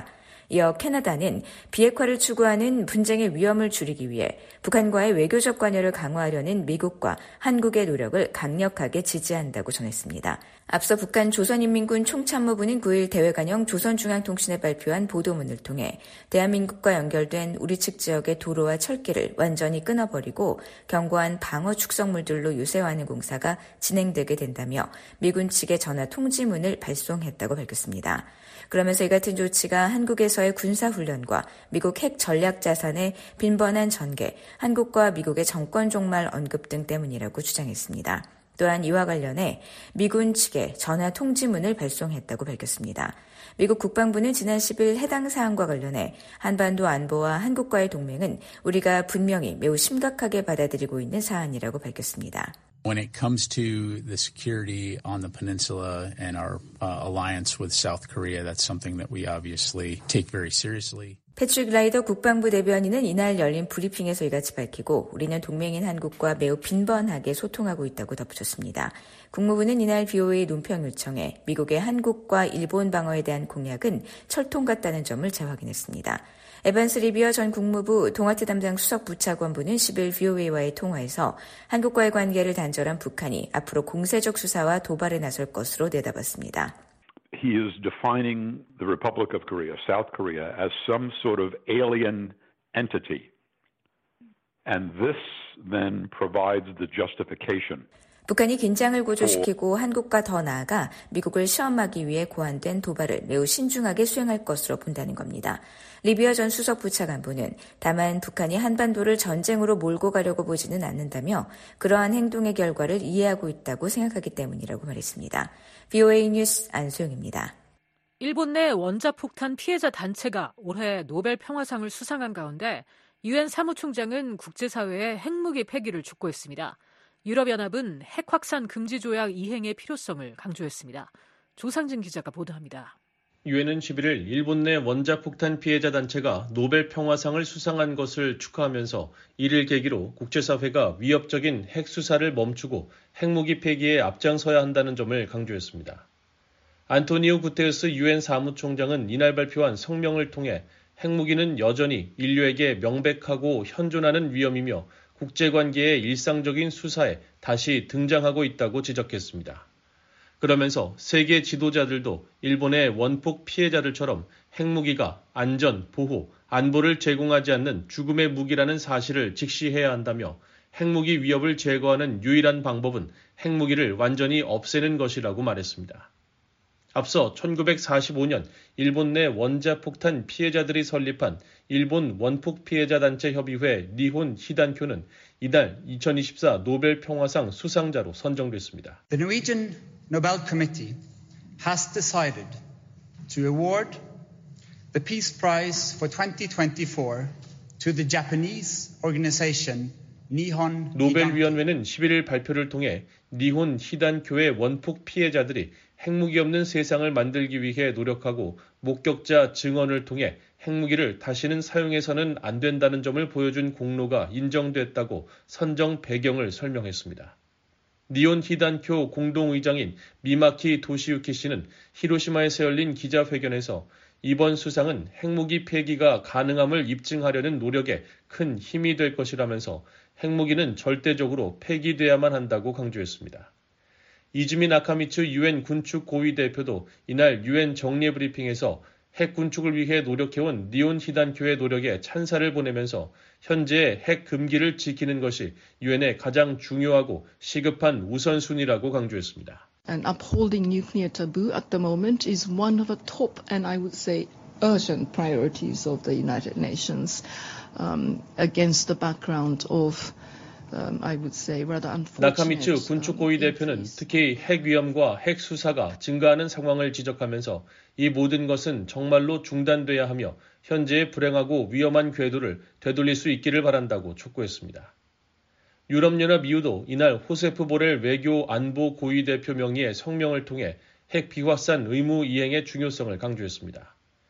이어 캐나다는 비핵화를 추구하는 분쟁의 위험을 줄이기 위해 북한과의 외교적 관여를 강화하려는 미국과 한국의 노력을 강력하게 지지한다고 전했습니다. 앞서 북한 조선인민군 총참모부는 9일 대외관영 조선중앙통신에 발표한 보도문을 통해 대한민국과 연결된 우리 측 지역의 도로와 철길을 완전히 끊어버리고 견고한 방어 축성물들로 요새화하는 공사가 진행되게 된다며 미군 측에 전화 통지문을 발송했다고 밝혔습니다. 그러면서 이 같은 조치가 한국에서의 군사훈련과 미국 핵 전략 자산의 빈번한 전개, 한국과 미국의 정권 종말 언급 등 때문이라고 주장했습니다. 또한 이와 관련해 미군 측에 전화 통지문을 발송했다고 밝혔습니다. 미국 국방부는 지난 10일 해당 사안과 관련해 한반도 안보와 한국과의 동맹은 우리가 분명히 매우 심각하게 받아들이고 있는 사안이라고 밝혔습니다. When it comes to the security on the peninsula and our alliance with South Korea, that's something that we obviously take very seriously. 패트릭 라이더 국방부 대변인은 이날 열린 브리핑에서 이같이 밝히고 우리는 동맹인 한국과 매우 빈번하게 소통하고 있다고 덧붙였습니다. 국무부는 이날 BOA 논평 요청에 미국의 한국과 일본 방어에 대한 공약은 철통 같다는 점을 재확인했습니다. 에반스 리비어 전 국무부 동아태 담당 수석 부차관부는 10일 BOA와의 통화에서 한국과의 관계를 단절한 북한이 앞으로 공세적 수사와 도발에 나설 것으로 내다봤습니다. He is defining the Republic of Korea, South Korea, as some sort of alien entity. And this then provides the justification. 북한이 긴장을 고조시키고 한국과 더 나아가 미국을 시험하기 위해 고안된 도발을 매우 신중하게 수행할 것으로 본다는 겁니다. 리비어 전 수석 부차관부는 다만 북한이 한반도를 전쟁으로 몰고 가려고 보지는 않는다며 그러한 행동의 결과를 이해하고 있다고 생각하기 때문이라고 말했습니다. VOA 뉴스 안소영입니다. 일본 내 원자폭탄 피해자 단체가 올해 노벨 평화상을 수상한 가운데 유엔 사무총장은 국제사회의 핵무기 폐기를 촉구했습니다. 유럽연합은 핵 확산 금지 조약 이행의 필요성을 강조했습니다. 조상진 기자가 보도합니다. 유엔은 11일 일본 내 원자폭탄 피해자 단체가 노벨 평화상을 수상한 것을 축하하면서 이를 계기로 국제사회가 위협적인 핵 수사를 멈추고 핵무기 폐기에 앞장서야 한다는 점을 강조했습니다. 안토니오 구테르스 유엔 사무총장은 이날 발표한 성명을 통해 핵무기는 여전히 인류에게 명백하고 현존하는 위험이며 국제관계의 일상적인 수사에 다시 등장하고 있다고 지적했습니다. 그러면서 세계 지도자들도 일본의 원폭 피해자들처럼 핵무기가 안전, 보호, 안보를 제공하지 않는 죽음의 무기라는 사실을 직시해야 한다며 핵무기 위협을 제거하는 유일한 방법은 핵무기를 완전히 없애는 것이라고 말했습니다. 앞서 1945년 일본 내 원자폭탄 피해자들이 설립한 일본 원폭 피해자 단체 협의회 니혼 히단쿄는 이달 2024 노벨 평화상 수상자로 선정됐습니다. The Norwegian Nobel Committee has decided to award the Peace Prize for 2024 to the Japanese organization 니혼 노벨위원회는 11일 발표를 통해 니혼 히단쿄의 원폭 피해자들이 핵무기 없는 세상을 만들기 위해 노력하고 목격자 증언을 통해 핵무기를 다시는 사용해서는 안 된다는 점을 보여준 공로가 인정됐다고 선정 배경을 설명했습니다. 니혼 히단쿄 공동의장인 미마키 도시유키 씨는 히로시마에서 열린 기자회견에서 이번 수상은 핵무기 폐기가 가능함을 입증하려는 노력에 큰 힘이 될 것이라면서 핵무기는 절대적으로 폐기돼야만 한다고 강조했습니다. 이즈미 나카미츠 유엔 군축 고위 대표도 이날 유엔 정례 브리핑에서 핵 군축을 위해 노력해온 니혼 히단쿄의 노력에 찬사를 보내면서 현재의 핵 금기를 지키는 것이 유엔의 가장 중요하고 시급한 우선순위라고 강조했습니다. And upholding nuclear taboo at the moment is one of the top and I would say urgent priorities of the United Nations against the background of I would say rather unfortunate. 나카미츠 군축 고위 대표는 특히 핵 위험과 핵 수사가 증가하는 상황을 지적하면서 이 모든 것은 정말로 중단돼야 하며 현재의 불행하고 위험한 궤도를 되돌릴 수 있기를 바란다고 촉구했습니다. 유럽연합 EU도 이날 호세프 보렐 외교 안보 고위 대표 명의의 성명을 통해 핵 비확산 의무 이행의 중요성을 강조했습니다.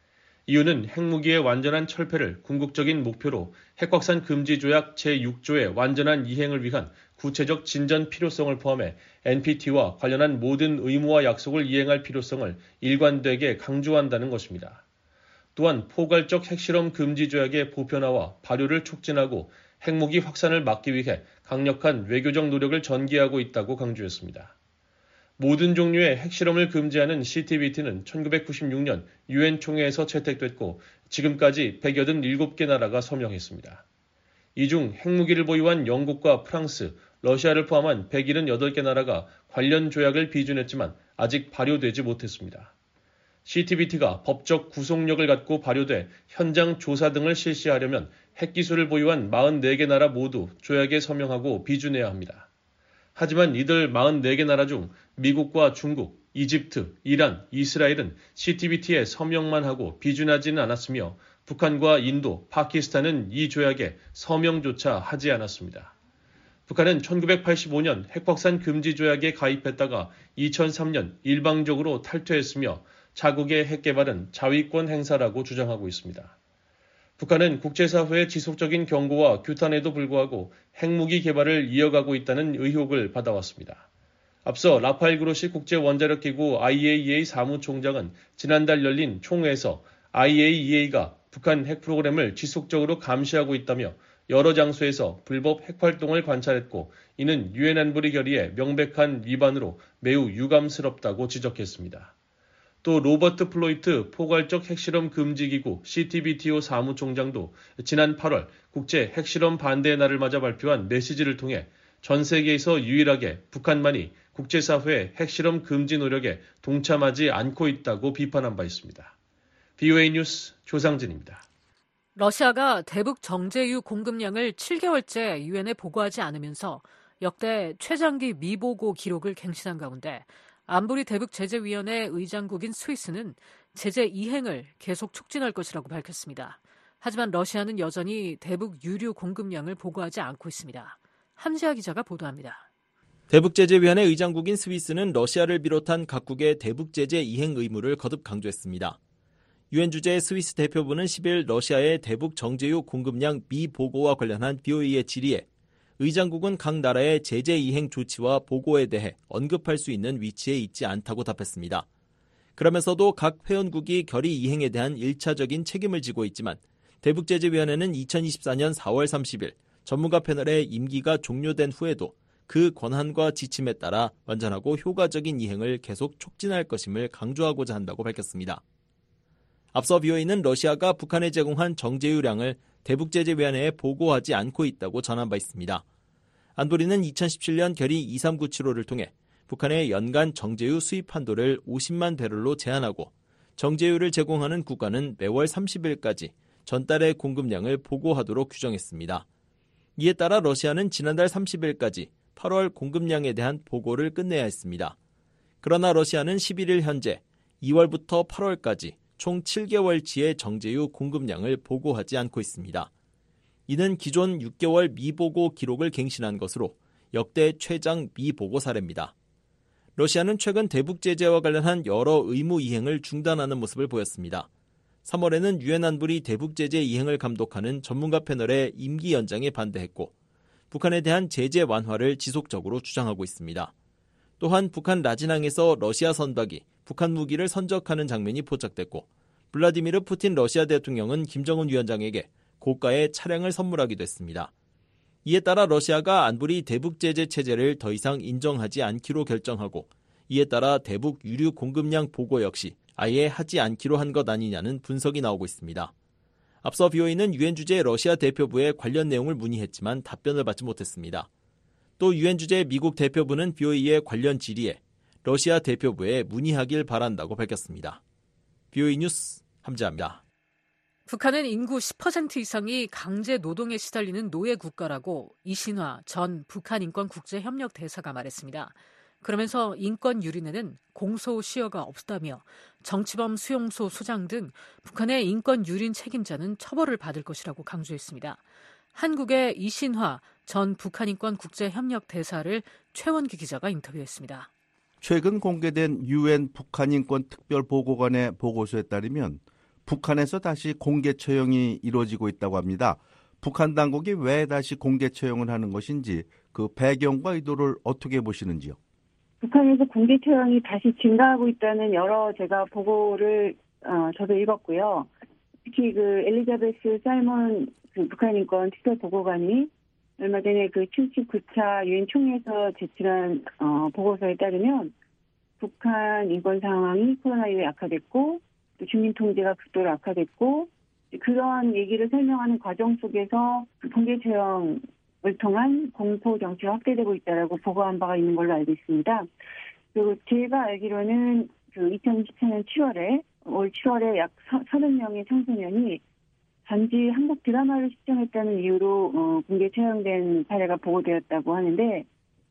EU는 핵무기의 완전한 철폐를 궁극적인 목표로 핵확산 금지 조약 제6조의 완전한 이행을 위한 구체적 진전 필요성을 포함해 NPT와 관련한 모든 의무와 약속을 이행할 필요성을 일관되게 강조한다는 것입니다. 또한 포괄적 핵실험 금지 조약의 보편화와 발효를 촉진하고 핵무기 확산을 막기 위해 강력한 외교적 노력을 전개하고 있다고 강조했습니다. 모든 종류의 핵실험을 금지하는 CTBT는 1996년 유엔 총회에서 채택됐고 지금까지 187개 나라가 서명했습니다. 이 중 핵무기를 보유한 영국과 프랑스, 러시아를 포함한 178개 나라가 관련 조약을 비준했지만 아직 발효되지 못했습니다. CTBT가 법적 구속력을 갖고 발효돼 현장 조사 등을 실시하려면 핵기술을 보유한 44개 나라 모두 조약에 서명하고 비준해야 합니다. 하지만 이들 44개 나라 중 미국과 중국, 이집트, 이란, 이스라엘은 CTBT에 서명만 하고 비준하지는 않았으며 북한과 인도, 파키스탄은 이 조약에 서명조차 하지 않았습니다. 북한은 1985년 핵확산 금지 조약에 가입했다가 2003년 일방적으로 탈퇴했으며 자국의 핵개발은 자위권 행사라고 주장하고 있습니다. 북한은 국제사회의 지속적인 경고와 규탄에도 불구하고 핵무기 개발을 이어가고 있다는 의혹을 받아왔습니다. 앞서 라파엘 그로시 국제원자력기구 IAEA 사무총장은 지난달 열린 총회에서 IAEA가 북한 핵 프로그램을 지속적으로 감시하고 있다며 여러 장소에서 불법 핵활동을 관찰했고 이는 유엔 안보리 결의의 명백한 위반으로 매우 유감스럽다고 지적했습니다. 또 로버트 플로이트 포괄적 핵실험 금지기구 CTBTO 사무총장도 지난 8월 국제 핵실험 반대의 날을 맞아 발표한 메시지를 통해 전 세계에서 유일하게 북한만이 국제사회의 핵실험 금지 노력에 동참하지 않고 있다고 비판한 바 있습니다. VOA 뉴스 조상진입니다. 러시아가 대북 정제유 공급량을 7개월째 유엔에 보고하지 않으면서 역대 최장기 미보고 기록을 갱신한 가운데 안보리 대북제재위원회 의장국인 스위스는 제재 이행을 계속 촉진할 것이라고 밝혔습니다. 하지만 러시아는 여전히 대북 유류 공급량을 보고하지 않고 있습니다. 함지아 기자가 보도합니다. 대북제재위원회 의장국인 스위스는 러시아를 비롯한 각국의 대북제재 이행 의무를 거듭 강조했습니다. 유엔 주재 스위스 대표부는 10일 러시아의 대북 정제유 공급량 미보고와 관련한 BOE의 질의에 의장국은 각 나라의 제재 이행 조치와 보고에 대해 언급할 수 있는 위치에 있지 않다고 답했습니다. 그러면서도 각 회원국이 결의 이행에 대한 1차적인 책임을 지고 있지만 대북제재위원회는 2024년 4월 30일 전문가 패널의 임기가 종료된 후에도 그 권한과 지침에 따라 완전하고 효과적인 이행을 계속 촉진할 것임을 강조하고자 한다고 밝혔습니다. 앞서 BOE는 러시아가 북한에 제공한 정제유량을 대북제재위원회에 보고하지 않고 있다고 전한 바 있습니다. 안보리는 2017년 결의 23975를 통해 북한의 연간 정제유 수입 한도를 50만 배럴로 제한하고 정제유를 제공하는 국가는 매월 30일까지 전달의 공급량을 보고하도록 규정했습니다. 이에 따라 러시아는 지난달 30일까지 8월 공급량에 대한 보고를 끝내야 했습니다. 그러나 러시아는 11일 현재 2월부터 8월까지 총 7개월치의 정제유 공급량을 보고하지 않고 있습니다. 이는 기존 6개월 미보고 기록을 갱신한 것으로 역대 최장 미보고 사례입니다. 러시아는 최근 대북 제재와 관련한 여러 의무 이행을 중단하는 모습을 보였습니다. 3월에는 유엔 안보리 대북 제재 이행을 감독하는 전문가 패널의 임기 연장에 반대했고 북한에 대한 제재 완화를 지속적으로 주장하고 있습니다. 또한 북한 라진항에서 러시아 선박이 북한 무기를 선적하는 장면이 포착됐고 블라디미르 푸틴 러시아 대통령은 김정은 위원장에게 고가의 차량을 선물하기도 했습니다. 이에 따라 러시아가 안보리 대북 제재 체제를 더 이상 인정하지 않기로 결정하고 이에 따라 대북 유류 공급량 보고 역시 아예 하지 않기로 한 것 아니냐는 분석이 나오고 있습니다. 앞서 BOE는 유엔 주재 러시아 대표부에 관련 내용을 문의했지만 답변을 받지 못했습니다. 또 유엔 주재 미국 대표부는 BOE의 관련 질의에 러시아 대표부에 문의하길 바란다고 밝혔습니다. BOE 뉴스 함지아입니다. 북한은 인구 10% 이상이 강제 노동에 시달리는 노예 국가라고 이신화 전 북한 인권국제협력 대사가 말했습니다. 그러면서 인권 유린에는 공소 시효가 없다며 정치범 수용소 소장 등 북한의 인권 유린 책임자는 처벌을 받을 것이라고 강조했습니다. 한국의 이신화 전 북한 인권국제협력 대사를 최원기 기자가 인터뷰했습니다. 최근 공개된 유엔 북한인권특별보고관의 보고서에 따르면 북한에서 다시 공개 처형이 이루어지고 있다고 합니다. 북한 당국이 왜 다시 공개 처형을 하는 것인지 그 배경과 의도를 어떻게 보시는지요? 북한에서 공개 처형이 다시 증가하고 있다는 여러 제가 보고를 저도 읽었고요. 특히 그 엘리자베스 사이먼 그 북한 인권 특별 보고관이 얼마 전에 그 79차 유엔 총회에서 제출한 보고서에 따르면 북한 인권 상황이 코로나 이후에 악화됐고 또 주민 통제가 극도로 악화됐고 그런 얘기를 설명하는 과정 속에서 공개 처형을 통한 공포 정치가 확대되고 있다라고 보고한 바가 있는 걸로 알고 있습니다. 그리고 제가 알기로는 그 2024년 7월에 올 7월에 약 30명의 청소년이 단지 한국 드라마를 시청했다는 이유로 공개 처형된 사례가 보고되었다고 하는데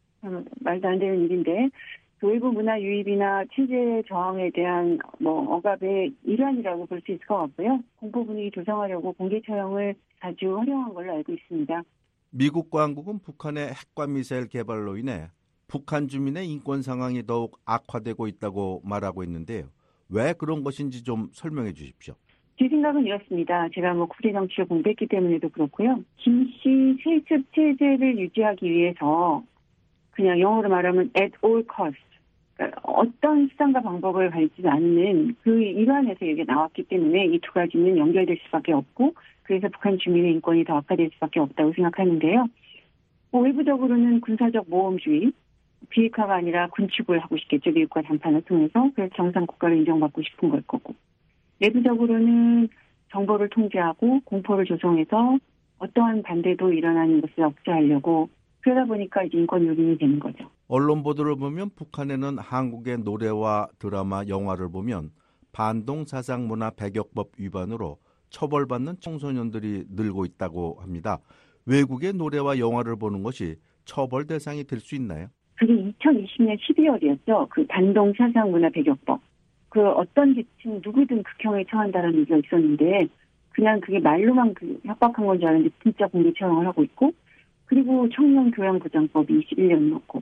말도 안 되는 일인데 그 외부 문화 유입이나 체제 저항에 대한 억압의 일환이라고 볼 수 있을 것 같고요. 공포 분위기 조성하려고 공개 처형을 자주 활용한 걸로 알고 있습니다. 미국과 한국은 북한의 핵과 미사일 개발로 인해 북한 주민의 인권 상황이 더욱 악화되고 있다고 말하고 있는데요. 왜 그런 것인지 좀 설명해 주십시오. 제 생각은 이렇습니다. 제가 국제정치를 공부했기 때문에도 그렇고요. 김씨 세습 체제를 유지하기 위해서 그냥 영어로 말하면 at all cost, 그러니까 어떤 수단과 방법을 가리지 않는 그 일환에서 이게 나왔기 때문에 이 두 가지는 연결될 수밖에 없고 그래서 북한 주민의 인권이 더 악화될 수밖에 없다고 생각하는데요. 외부적으로는 군사적 모험주의, 비핵화가 아니라 군축을 하고 싶겠죠. 미국과談판을 통해서. 그래서 정상 국가를 인정받고 싶은 걸 거고. 내부적으로는 정보를 통제하고 공포를 조성해서 어떠한 반대도 일어나는 것을 억제하려고 그러다 보니까 이제 인권 요인이 되는 거죠. 언론 보도를 보면 북한에는 한국의 노래와 드라마, 영화를 보면 반동 사상 문화 배격법 위반으로 처벌받는 청소년들이 늘고 있다고 합니다. 외국의 노래와 영화를 보는 것이 처벌 대상이 될 수 있나요? 그게 2020년 12월이었죠. 그 반동 사상 문화 배격법. 그 어떤 계층 누구든 극형에 처한다는 얘기가 있었는데 그냥 그게 말로만 협박한 건 줄 알았는데 진짜 공개 처형을 하고 있고 그리고 청년교양보장법이 21년이었고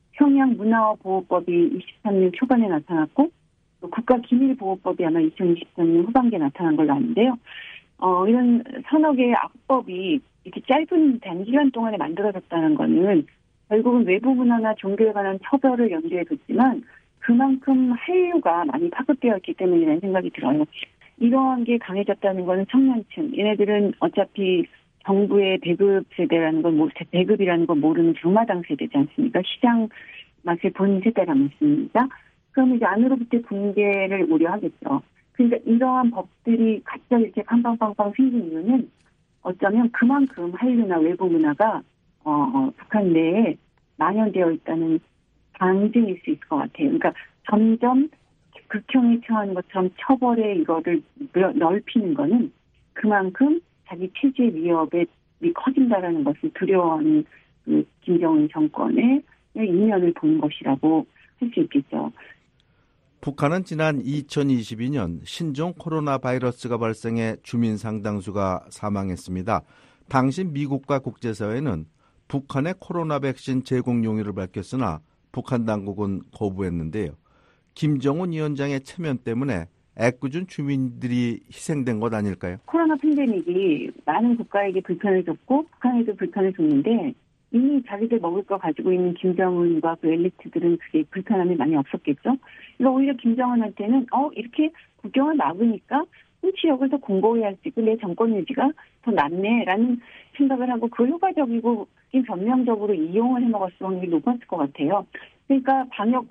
평양문화보호법이 23년 초반에 나타났고 국가기밀보호법이 아마 2023년 후반기에 나타난 걸로 아는데요. 이런 서너 개의 악법이 이렇게 짧은 단기간 동안에 만들어졌다는 거는 결국은 외부 문화나 종교에 관한 처벌을 염두에 뒀지만 그만큼 한류가 많이 파급되어 있기 때문이라는 생각이 들어요. 이러한 게 강해졌다는 거는 청년층. 얘네들은 어차피 정부의 배급 세대라는 건, 배급이라는 건 모르는 경마당 세대지 않습니까? 시장 맛을 본 세대라 말씀입니다. 그럼 이제 안으로부터 붕괴를 우려하겠죠. 그러니까 이러한 법들이 갑자기 이렇게 팡팡팡팡 생긴 이유는 어쩌면 그만큼 한류나 외부 문화가 북한 내에 만연되어 있다는 방증일 수 있을 것 같아요. 그러니까 점점 극형에 처하는 것처럼 처벌의 이거를 넓히는 거는 그만큼 자기 체제 위협이 커진다라는 것을 두려워하는 그 김정은 정권의 이면을 보는 것이라고 할 수 있겠죠. 북한은 지난 2022년 신종 코로나 바이러스가 발생해 주민 상당수가 사망했습니다. 당시 미국과 국제사회는 북한의 코로나 백신 제공 용의를 밝혔으나 북한 당국은 거부했는데요. 김정은 위원장의 체면 때문에 애꿎은 주민들이 희생된 것 아닐까요? 코로나 팬데믹이 많은 국가에게 불편을 줬고 북한에도 불편을 줬는데 이미 자기들 먹을 거 가지고 있는 김정은과 그 엘리트들은 그게 불편함이 많이 없었겠죠. 그러니까 오히려 김정은한테는 이렇게 국경을 막으니까 홍치력을 더 공고히 할 수 있고 내 정권 유지가 더 낫네라는 생각을 하고 그 효과적이고 변명적으로 이용을 해먹었을 확률이 높았을 것 같아요. 그러니까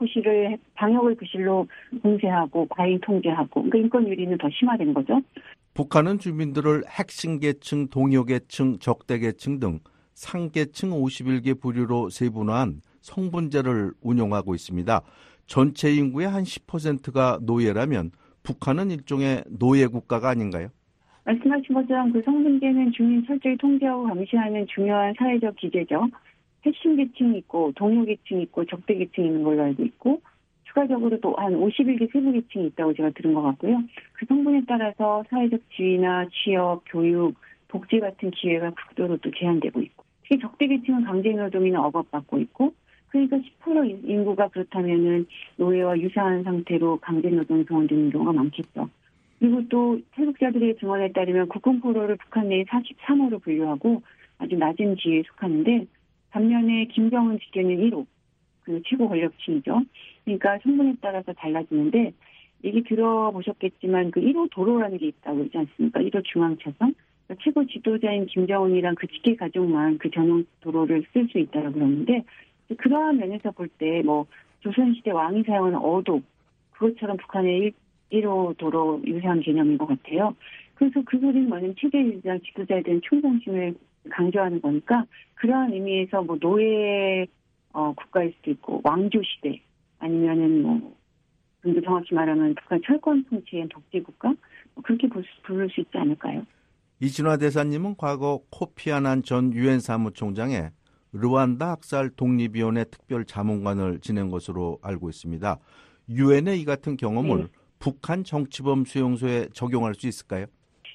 방역을 부실로 봉쇄하고 과잉 통제하고 그러니까 인권 유리는 더 심화된 거죠. 북한은 주민들을 핵심 계층, 동요 계층, 적대 계층 등 상계층 51개 부류로 세분화한 성분제를 운용하고 있습니다. 전체 인구의 한 10%가 노예라면 북한은 일종의 노예 국가가 아닌가요? 말씀하신 것처럼 그 성분제는 주민 철저히 통제하고 감시하는 중요한 사회적 기제죠. 핵심 계층이 있고 동요 계층이 있고 적대 계층이 있는 걸로 알고 있고 추가적으로 또 한 51개 세부 계층이 있다고 제가 들은 것 같고요. 그 성분에 따라서 사회적 지위나 취업, 교육, 복지 같은 기회가 극도로 또 제한되고 있고 특히 적대 계층은 강제노동이나 억압받고 있고 그러니까 10% 인구가 그렇다면은 노예와 유사한 상태로 강제노동이 동원되는 경우가 많겠죠. 그리고 또 탈북자들의 증언에 따르면 국군포로를 북한 내에 43호로 분류하고 아주 낮은 지위에 속하는데 반면에 김정은 집권은 1호, 그 최고 권력층이죠. 그러니까 성분에 따라서 달라지는데 얘기 들어보셨겠지만 그 1호 도로라는 게 있다고 그러지 않습니까? 1호 중앙차선. 그러니까 최고 지도자인 김정은이랑 그 직계 가족만 그 전용 도로를 쓸 수 있다고 그러는데 그러한 면에서 볼 때 뭐 조선시대 왕이 사용하는 어도 그것처럼 북한의 1호 도로 유사한 개념인 것 같아요. 그래서 그 소리는 뭐냐면 체제주장 지도자에 대한 충성심을 강조하는 거니까 그러한 의미에서 뭐 노예 국가일 수도 있고 왕조 시대 아니면은 뭐 좀 더 정확히 말하면 북한 철권 통치의 독재 국가 그렇게 부를 수 있지 않을까요? 이진화 대사님은 과거 코피 아난 전 유엔 사무총장의 르완다 학살 독립위원회 특별 자문관을 지낸 것으로 알고 있습니다. 유엔의 이 같은 경험을 북한 정치범 수용소에 적용할 수 있을까요?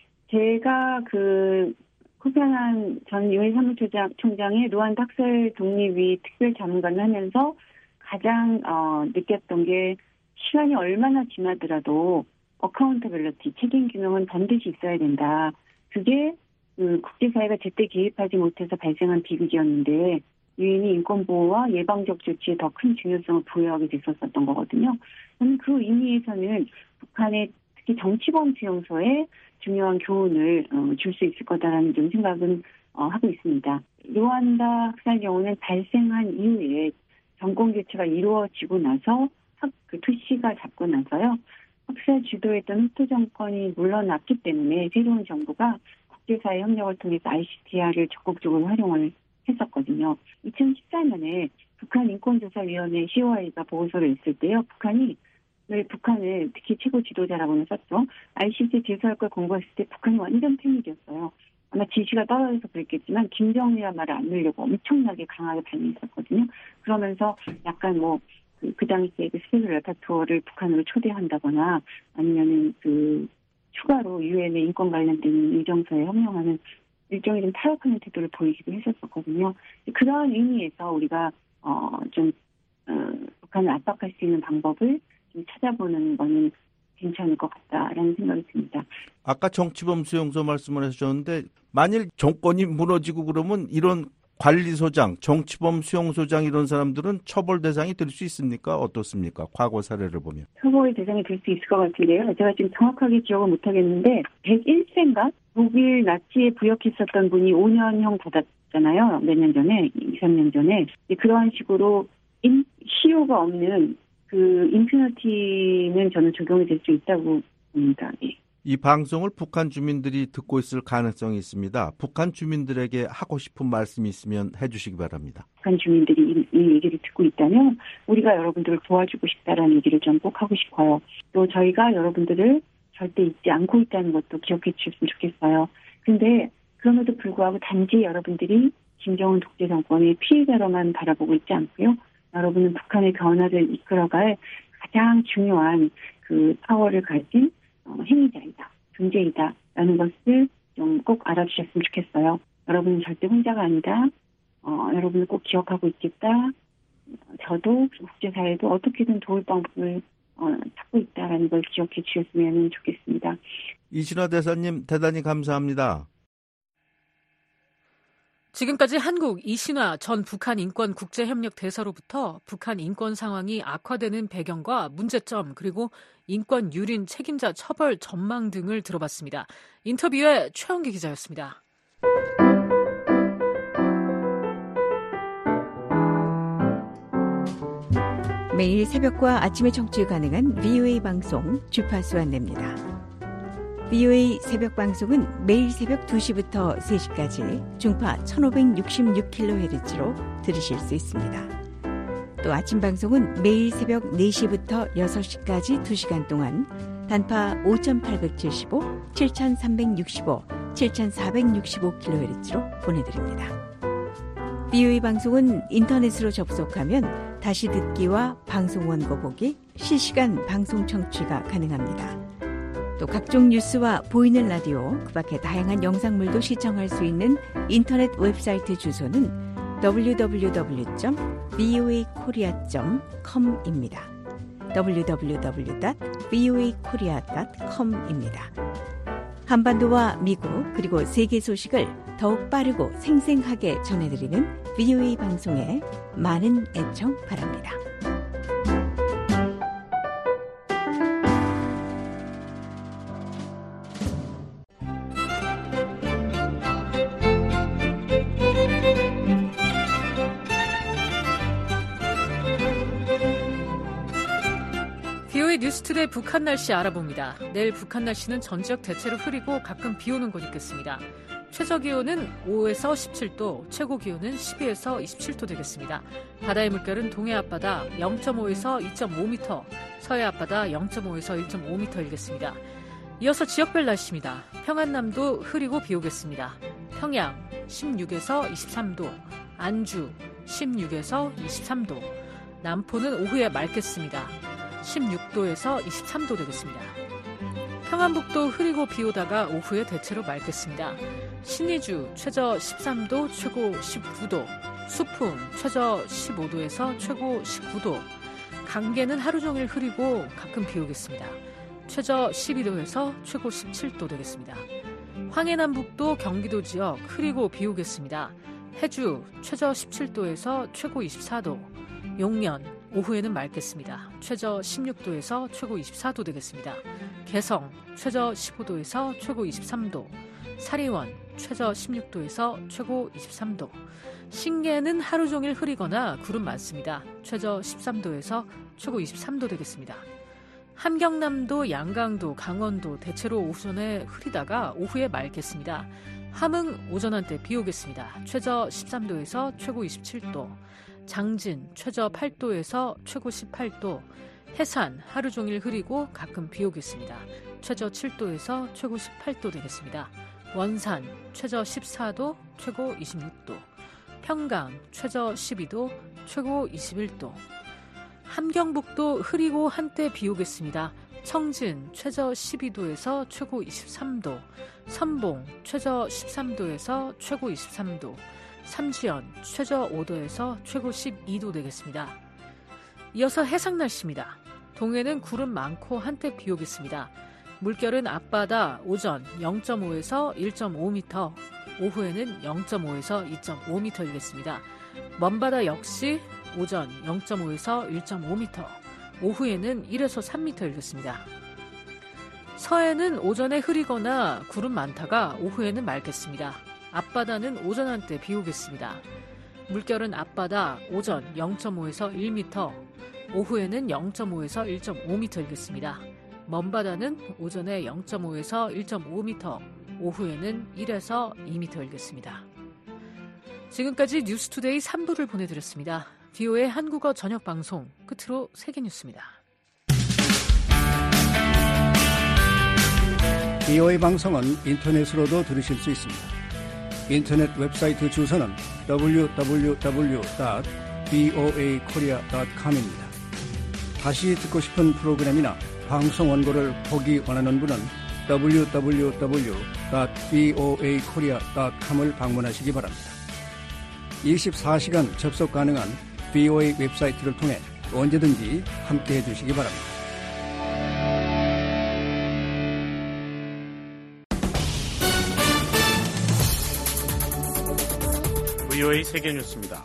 제가 그 코피 아난 전 유엔 사무총장의 르완다 학살 독립위 특별 자문관을 하면서 가장 느꼈던 게 시간이 얼마나 지나더라도 어카운터빌리티, 책임 규명은 반드시 있어야 된다. 그게 국제사회가 제때 개입하지 못해서 발생한 비극이었는데 유엔이 인권보호와 예방적 조치에 더 큰 중요성을 부여하게 됐었던 거거든요. 저는 그 의미에서는 북한의 특히 정치범 수용소에 중요한 교훈을 줄 수 있을 거다라는 좀 생각은 하고 있습니다. 르완다 학살 경우는 발생한 이후에 정권 교체가 이루어지고 나서 그 투시가 잡고 나서요. 학살 주도했던 후토 정권이 물러났기 때문에 새로운 정부가 국제사회 협력을 통해서 ICTR을 적극적으로 활용을 했었거든요. 2014년에 북한 인권조사위원회 COI가 보고서를 냈을 때요. 북한을 특히 최고 지도자라고는 썼죠. ICC 제소할걸 권고했을 때 북한이 완전 패닉이었어요. 아마 지시가 떨어져서 그랬겠지만 김정은이란 말을 안 넣으려고 엄청나게 강하게 반응했었거든요. 그러면서 약간 그 당시에 그 스페셜 레파토어를 북한으로 초대한다거나 아니면은 추가로 유엔의 인권 관련된 의정서에 협력하는 일종의 좀 타협하는 태도를 보이기도 했었거든요. 그러한 의미에서 우리가 북한을 압박할 수 있는 방법을 좀 찾아보는 거는 괜찮을 것 같다라는 생각이 듭니다. 아까 정치범 수용소 말씀을 하셨는데 만일 정권이 무너지고 그러면 이런 관리소장, 정치범 수용소장 이런 사람들은 처벌 대상이 될 수 있습니까? 어떻습니까? 과거 사례를 보면. 처벌 대상이 될 수 있을 것 같은데요. 제가 지금 정확하게 기억을 못하겠는데 101세인가? 독일 나치에 부역했었던 분이 5년형 받았잖아요. 몇 년 전에, 2, 3년 전에. 그러한 식으로 시효가 없는 그 임피니티는 저는 적용이 될 수 있다고 봅니다. 예. 이 방송을 북한 주민들이 듣고 있을 가능성이 있습니다. 북한 주민들에게 하고 싶은 말씀이 있으면 해주시기 바랍니다. 북한 주민들이 이 얘기를 듣고 있다면 우리가 여러분들을 도와주고 싶다라는 얘기를 좀 꼭 하고 싶어요. 또 저희가 여러분들을 절대 잊지 않고 있다는 것도 기억해 주셨으면 좋겠어요. 근데 그럼에도 불구하고 단지 여러분들이 김정은 독재 정권의 피해자로만 바라보고 있지 않고요. 여러분은 북한의 변화를 이끌어갈 가장 중요한 그 파워를 가진 행위자이다, 존재이다라는 것을 좀 꼭 알아주셨으면 좋겠어요. 여러분은 절대 혼자가 아니다. 여러분을 꼭 기억하고 있겠다. 저도 국제사회도 어떻게든 도울 방법을 찾고 있다라는 걸 기억해 주셨으면 좋겠습니다. 이진화 대사님 대단히 감사합니다. 지금까지 한국 이신화 전 북한 인권 국제협력 대사로부터 북한 인권 상황이 악화되는 배경과 문제점 그리고 인권 유린 책임자 처벌 전망 등을 들어봤습니다. 인터뷰에 최영기 기자였습니다. 매일 새벽과 아침에 청취 가능한 VOA 방송 주파수 안내입니다. VOA 새벽 방송은 매일 새벽 2시부터 3시까지 중파 1566kHz로 들으실 수 있습니다. 또 아침 방송은 매일 새벽 4시부터 6시까지 2시간 동안 단파 5875, 7365, 7465kHz로 보내드립니다. VOA 방송은 인터넷으로 접속하면 다시 듣기와 방송 원고 보기, 실시간 방송 청취가 가능합니다. 또 각종 뉴스와 보이는 라디오, 그 밖에 다양한 영상물도 시청할 수 있는 인터넷 웹사이트 주소는 www.voakorea.com입니다. www.voakorea.com입니다. 한반도와 미국 그리고 세계 소식을 더욱 빠르고 생생하게 전해드리는 VOA 방송에 많은 애청 바랍니다. 지금까지 뉴스투데이 북한 날씨 알아봅니다. 내일 북한 날씨는 전 지역 대체로 흐리고 가끔 비 오는 곳 있겠습니다. 최저기온은 5에서 17도, 최고기온은 12에서 27도 되겠습니다. 바다의 물결은 동해 앞바다 0.5에서 2.5m, 서해 앞바다 0.5에서 1.5m 일겠습니다. 이어서 지역별 날씨입니다. 평안남도 흐리고 비 오겠습니다. 평양 16에서 23도, 안주 16에서 23도, 남포는 오후에 맑겠습니다. 16도에서 23도 되겠습니다. 평안북도 흐리고 비 오다가 오후에 대체로 맑겠습니다. 신의주 최저 13도, 최고 19도, 수풍 최저 15도에서 최고 19도, 강계는 하루 종일 흐리고 가끔 비 오겠습니다. 최저 12도에서 최고 17도 되겠습니다. 황해남북도 경기도 지역 흐리고 비 오겠습니다. 해주 최저 17도에서 최고 24도, 용년 오후에는 맑겠습니다. 최저 16도에서 최고 24도 되겠습니다. 개성 최저 15도에서 최고 23도, 사리원 최저 16도에서 최고 23도, 신계는 하루 종일 흐리거나 구름 많습니다. 최저 13도에서 최고 23도 되겠습니다. 함경남도, 양강도, 강원도 대체로 오전에 흐리다가 오후에 맑겠습니다. 함흥 오전 한때 비 오겠습니다. 최저 13도에서 최고 27도, 장진 최저 8도에서 최고 18도, 해산 하루 종일 흐리고 가끔 비 오겠습니다. 최저 7도에서 최고 18도 되겠습니다. 원산 최저 14도, 최고 26도, 평강 최저 12도, 최고 21도, 함경북도 흐리고 한때 비 오겠습니다. 청진 최저 12도에서 최고 23도, 선봉 최저 13도에서 최고 23도, 삼지연 최저 5도에서 최고 12도 되겠습니다. 이어서 해상 날씨입니다. 동해는 구름 많고 한때 비 오겠습니다. 물결은 앞바다 오전 0.5에서 1.5m, 오후에는 0.5에서 2.5m 일겠습니다. 먼바다 역시 오전 0.5에서 1.5m, 오후에는 1에서 3m 일겠습니다. 서해는 오전에 흐리거나 구름 많다가 오후에는 맑겠습니다. 앞바다는 오전 한때 비 오겠습니다. 물결은 앞바다 오전 0.5에서 1m, 오후에는 0.5에서 1.5m 일겠습니다. 먼바다는 오전에 0.5에서 1.5m, 오후에는 1에서 2m 일겠습니다. 지금까지 뉴스투데이 3부를 보내드렸습니다. VOA 한국어 저녁 방송 끝으로 세계뉴스입니다. VOA 방송은 인터넷으로도 들으실 수 있습니다. 인터넷 웹사이트 주소는 www.voakorea.com입니다. 다시 듣고 싶은 프로그램이나 방송 원고를 보기 원하는 분은 www.voakorea.com을 방문하시기 바랍니다. 24시간 접속 가능한 VOA 웹사이트를 통해 언제든지 함께해 주시기 바랍니다. VOA 세계뉴스입니다.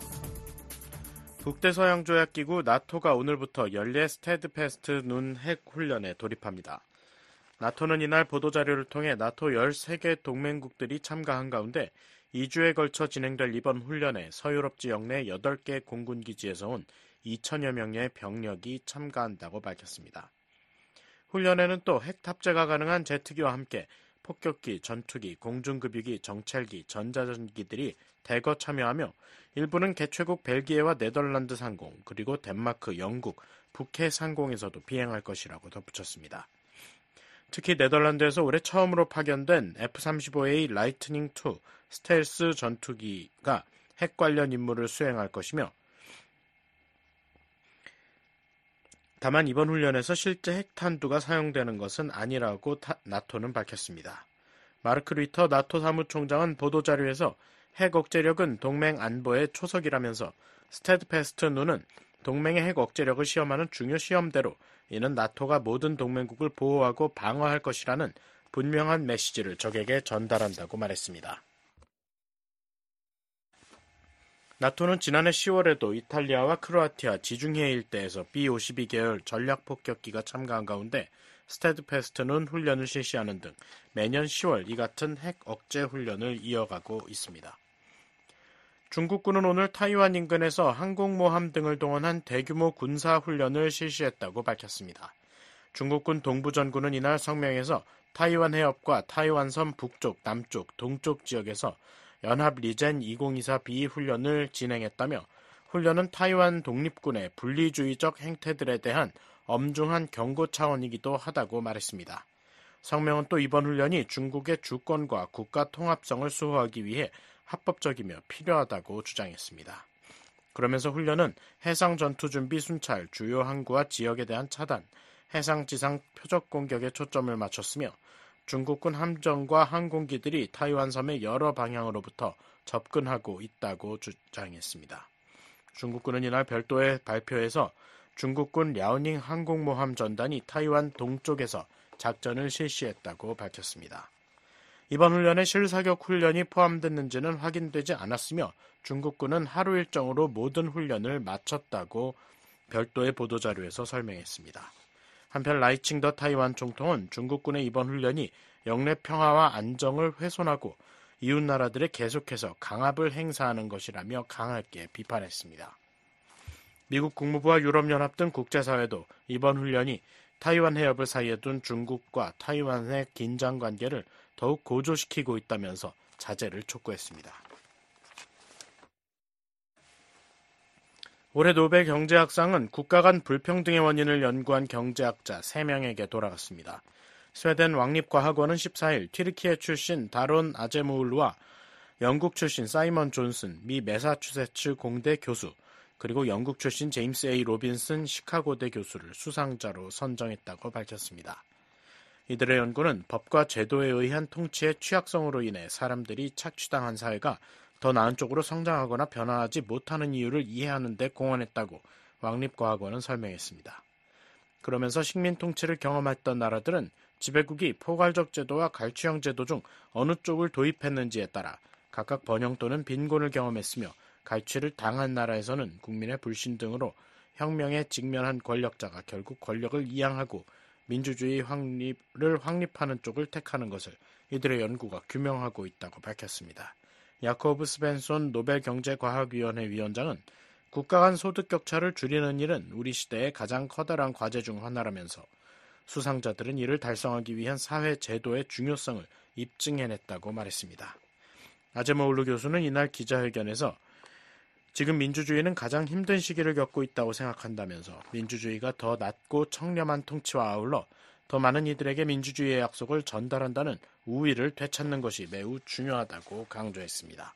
북대서양조약기구 나토가 오늘부터 연례 스테드패스트 눈 핵 훈련에 돌입합니다. 나토는 이날 보도자료를 통해 나토 13개 동맹국들이 참가한 가운데 2주에 걸쳐 진행될 이번 훈련에 서유럽 지역 내 8개 공군기지에서 온 2천여 명의 병력이 참가한다고 밝혔습니다. 훈련에는 또 핵 탑재가 가능한 제트기와 함께 폭격기, 전투기, 공중급유기, 정찰기, 전자전기들이 대거 참여하며 일부는 개최국 벨기에와 네덜란드 상공, 그리고 덴마크, 영국, 북해 상공에서도 비행할 것이라고 덧붙였습니다. 특히 네덜란드에서 올해 처음으로 파견된 F-35A 라이트닝2 스텔스 전투기가 핵 관련 임무를 수행할 것이며, 다만 이번 훈련에서 실제 핵탄두가 사용되는 것은 아니라고 나토는 밝혔습니다. 마르크 리터 나토 사무총장은 보도자료에서 핵 억제력은 동맹 안보의 초석이라면서 스테드패스트 눈은 동맹의 핵 억제력을 시험하는 중요 시험대로 이는 나토가 모든 동맹국을 보호하고 방어할 것이라는 분명한 메시지를 적에게 전달한다고 말했습니다. 나토는 지난해 10월에도 이탈리아와 크로아티아 지중해 일대에서 B-52 계열 전략폭격기가 참가한 가운데 스테드패스트는 훈련을 실시하는 등 매년 10월 이 같은 핵 억제 훈련을 이어가고 있습니다. 중국군은 오늘 타이완 인근에서 항공모함 등을 동원한 대규모 군사훈련을 실시했다고 밝혔습니다. 중국군 동부전군은 이날 성명에서 타이완 해협과 타이완섬 북쪽, 남쪽, 동쪽 지역에서 연합 리젠 2024B 훈련을 진행했다며 훈련은 타이완 독립군의 분리주의적 행태들에 대한 엄중한 경고 차원이기도 하다고 말했습니다. 성명은 또 이번 훈련이 중국의 주권과 국가 통합성을 수호하기 위해 합법적이며 필요하다고 주장했습니다. 그러면서 훈련은 해상 전투 준비 순찰, 주요 항구와 지역에 대한 차단, 해상 지상 표적 공격에 초점을 맞췄으며 중국군 함정과 항공기들이 타이완 섬의 여러 방향으로부터 접근하고 있다고 주장했습니다. 중국군은 이날 별도의 발표에서 중국군 랴오닝 항공모함 전단이 타이완 동쪽에서 작전을 실시했다고 밝혔습니다. 이번 훈련에 실사격 훈련이 포함됐는지는 확인되지 않았으며 중국군은 하루 일정으로 모든 훈련을 마쳤다고 별도의 보도자료에서 설명했습니다. 한편 라이칭 더 타이완 총통은 중국군의 이번 훈련이 영내 평화와 안정을 훼손하고 이웃나라들에 계속해서 강압을 행사하는 것이라며 강하게 비판했습니다. 미국 국무부와 유럽연합 등 국제사회도 이번 훈련이 타이완 해협을 사이에 둔 중국과 타이완의 긴장관계를 더욱 고조시키고 있다면서 자제를 촉구했습니다. 올해 노벨 경제학상은 국가 간 불평등의 원인을 연구한 경제학자 3명에게 돌아갔습니다. 스웨덴 왕립과학원은 14일 튀르키예 출신 다론 아제무울루와 영국 출신 사이먼 존슨 미 매사추세츠 공대 교수 그리고 영국 출신 제임스 A. 로빈슨 시카고대 교수를 수상자로 선정했다고 밝혔습니다. 이들의 연구는 법과 제도에 의한 통치의 취약성으로 인해 사람들이 착취당한 사회가 더 나은 쪽으로 성장하거나 변화하지 못하는 이유를 이해하는 데 공헌했다고 왕립과학원은 설명했습니다. 그러면서 식민 통치를 경험했던 나라들은 지배국이 포괄적 제도와 갈취형 제도 중 어느 쪽을 도입했는지에 따라 각각 번영 또는 빈곤을 경험했으며 갈취를 당한 나라에서는 국민의 불신 등으로 혁명에 직면한 권력자가 결국 권력을 이양하고 민주주의 확립하는 쪽을 택하는 것을 이들의 연구가 규명하고 있다고 밝혔습니다. 야코브 스벤손 노벨경제과학위원회 위원장은 국가 간 소득 격차를 줄이는 일은 우리 시대의 가장 커다란 과제 중 하나라면서 수상자들은 이를 달성하기 위한 사회 제도의 중요성을 입증해냈다고 말했습니다. 아제모울루 교수는 이날 기자회견에서 지금 민주주의는 가장 힘든 시기를 겪고 있다고 생각한다면서 민주주의가 더 낮고 청렴한 통치와 아울러 더 많은 이들에게 민주주의의 약속을 전달한다는 우위를 되찾는 것이 매우 중요하다고 강조했습니다.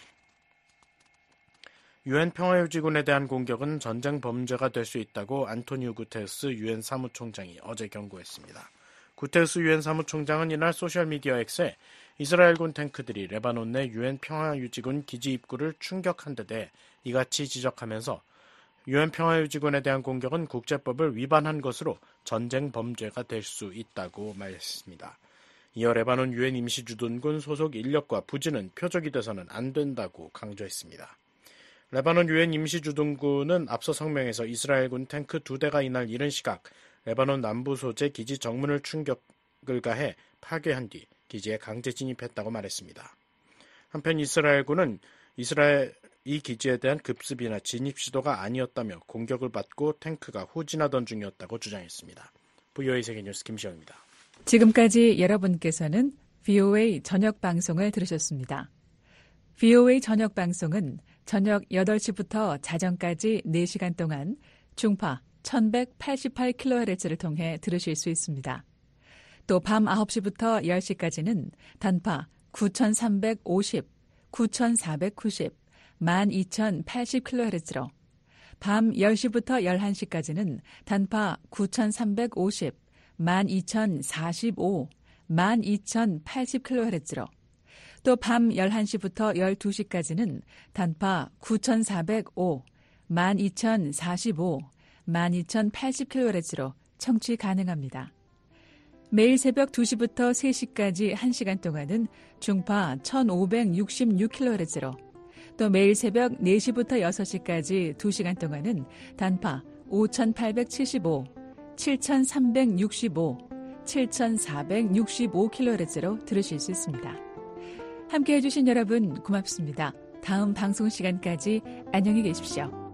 유엔 평화유지군에 대한 공격은 전쟁 범죄가 될 수 있다고 안토니우 구테르스 유엔 사무총장이 어제 경고했습니다. 구테르스 유엔 사무총장은 이날 소셜미디어 X에 이스라엘군 탱크들이 레바논 내 유엔 평화유지군 기지 입구를 충격한 데 대해 이같이 지적하면서 유엔 평화유지군에 대한 공격은 국제법을 위반한 것으로 전쟁 범죄가 될 수 있다고 말했습니다. 이어 레바논 유엔 임시주둔군 소속 인력과 부지는 표적이 돼서는 안 된다고 강조했습니다. 레바논 유엔 임시주둔군은 앞서 성명에서 이스라엘군 탱크 2대가 이날 이른 시각 레바논 남부 소재 기지 정문을 충격을 가해 파괴한 뒤 기지에 강제 진입했다고 말했습니다. 한편 이스라엘군은 이 기지에 대한 급습이나 진입 시도가 아니었다며 공격을 받고 탱크가 후진하던 중이었다고 주장했습니다. VOA 세계뉴스 김시영입니다. 지금까지 여러분께서는 VOA 저녁 방송을 들으셨습니다. VOA 저녁 방송은 저녁 8시부터 자정까지 4시간 동안 중파 1188kHz를 통해 들으실 수 있습니다. 또 밤 9시부터 10시까지는 단파 9350, 9490, 12080kHz로 밤 10시부터 11시까지는 단파 9350, 12045, 12080kHz로 또 밤 11시부터 12시까지는 단파 9405, 12045, 12080kHz로 청취 가능합니다. 매일 새벽 2시부터 3시까지 1시간 동안은 중파 1566kHz로 또 매일 새벽 4시부터 6시까지 2시간 동안은 단파 5875, 7365, 7465kHz로 들으실 수 있습니다. 함께해 주신 여러분 고맙습니다. 다음 방송 시간까지 안녕히 계십시오.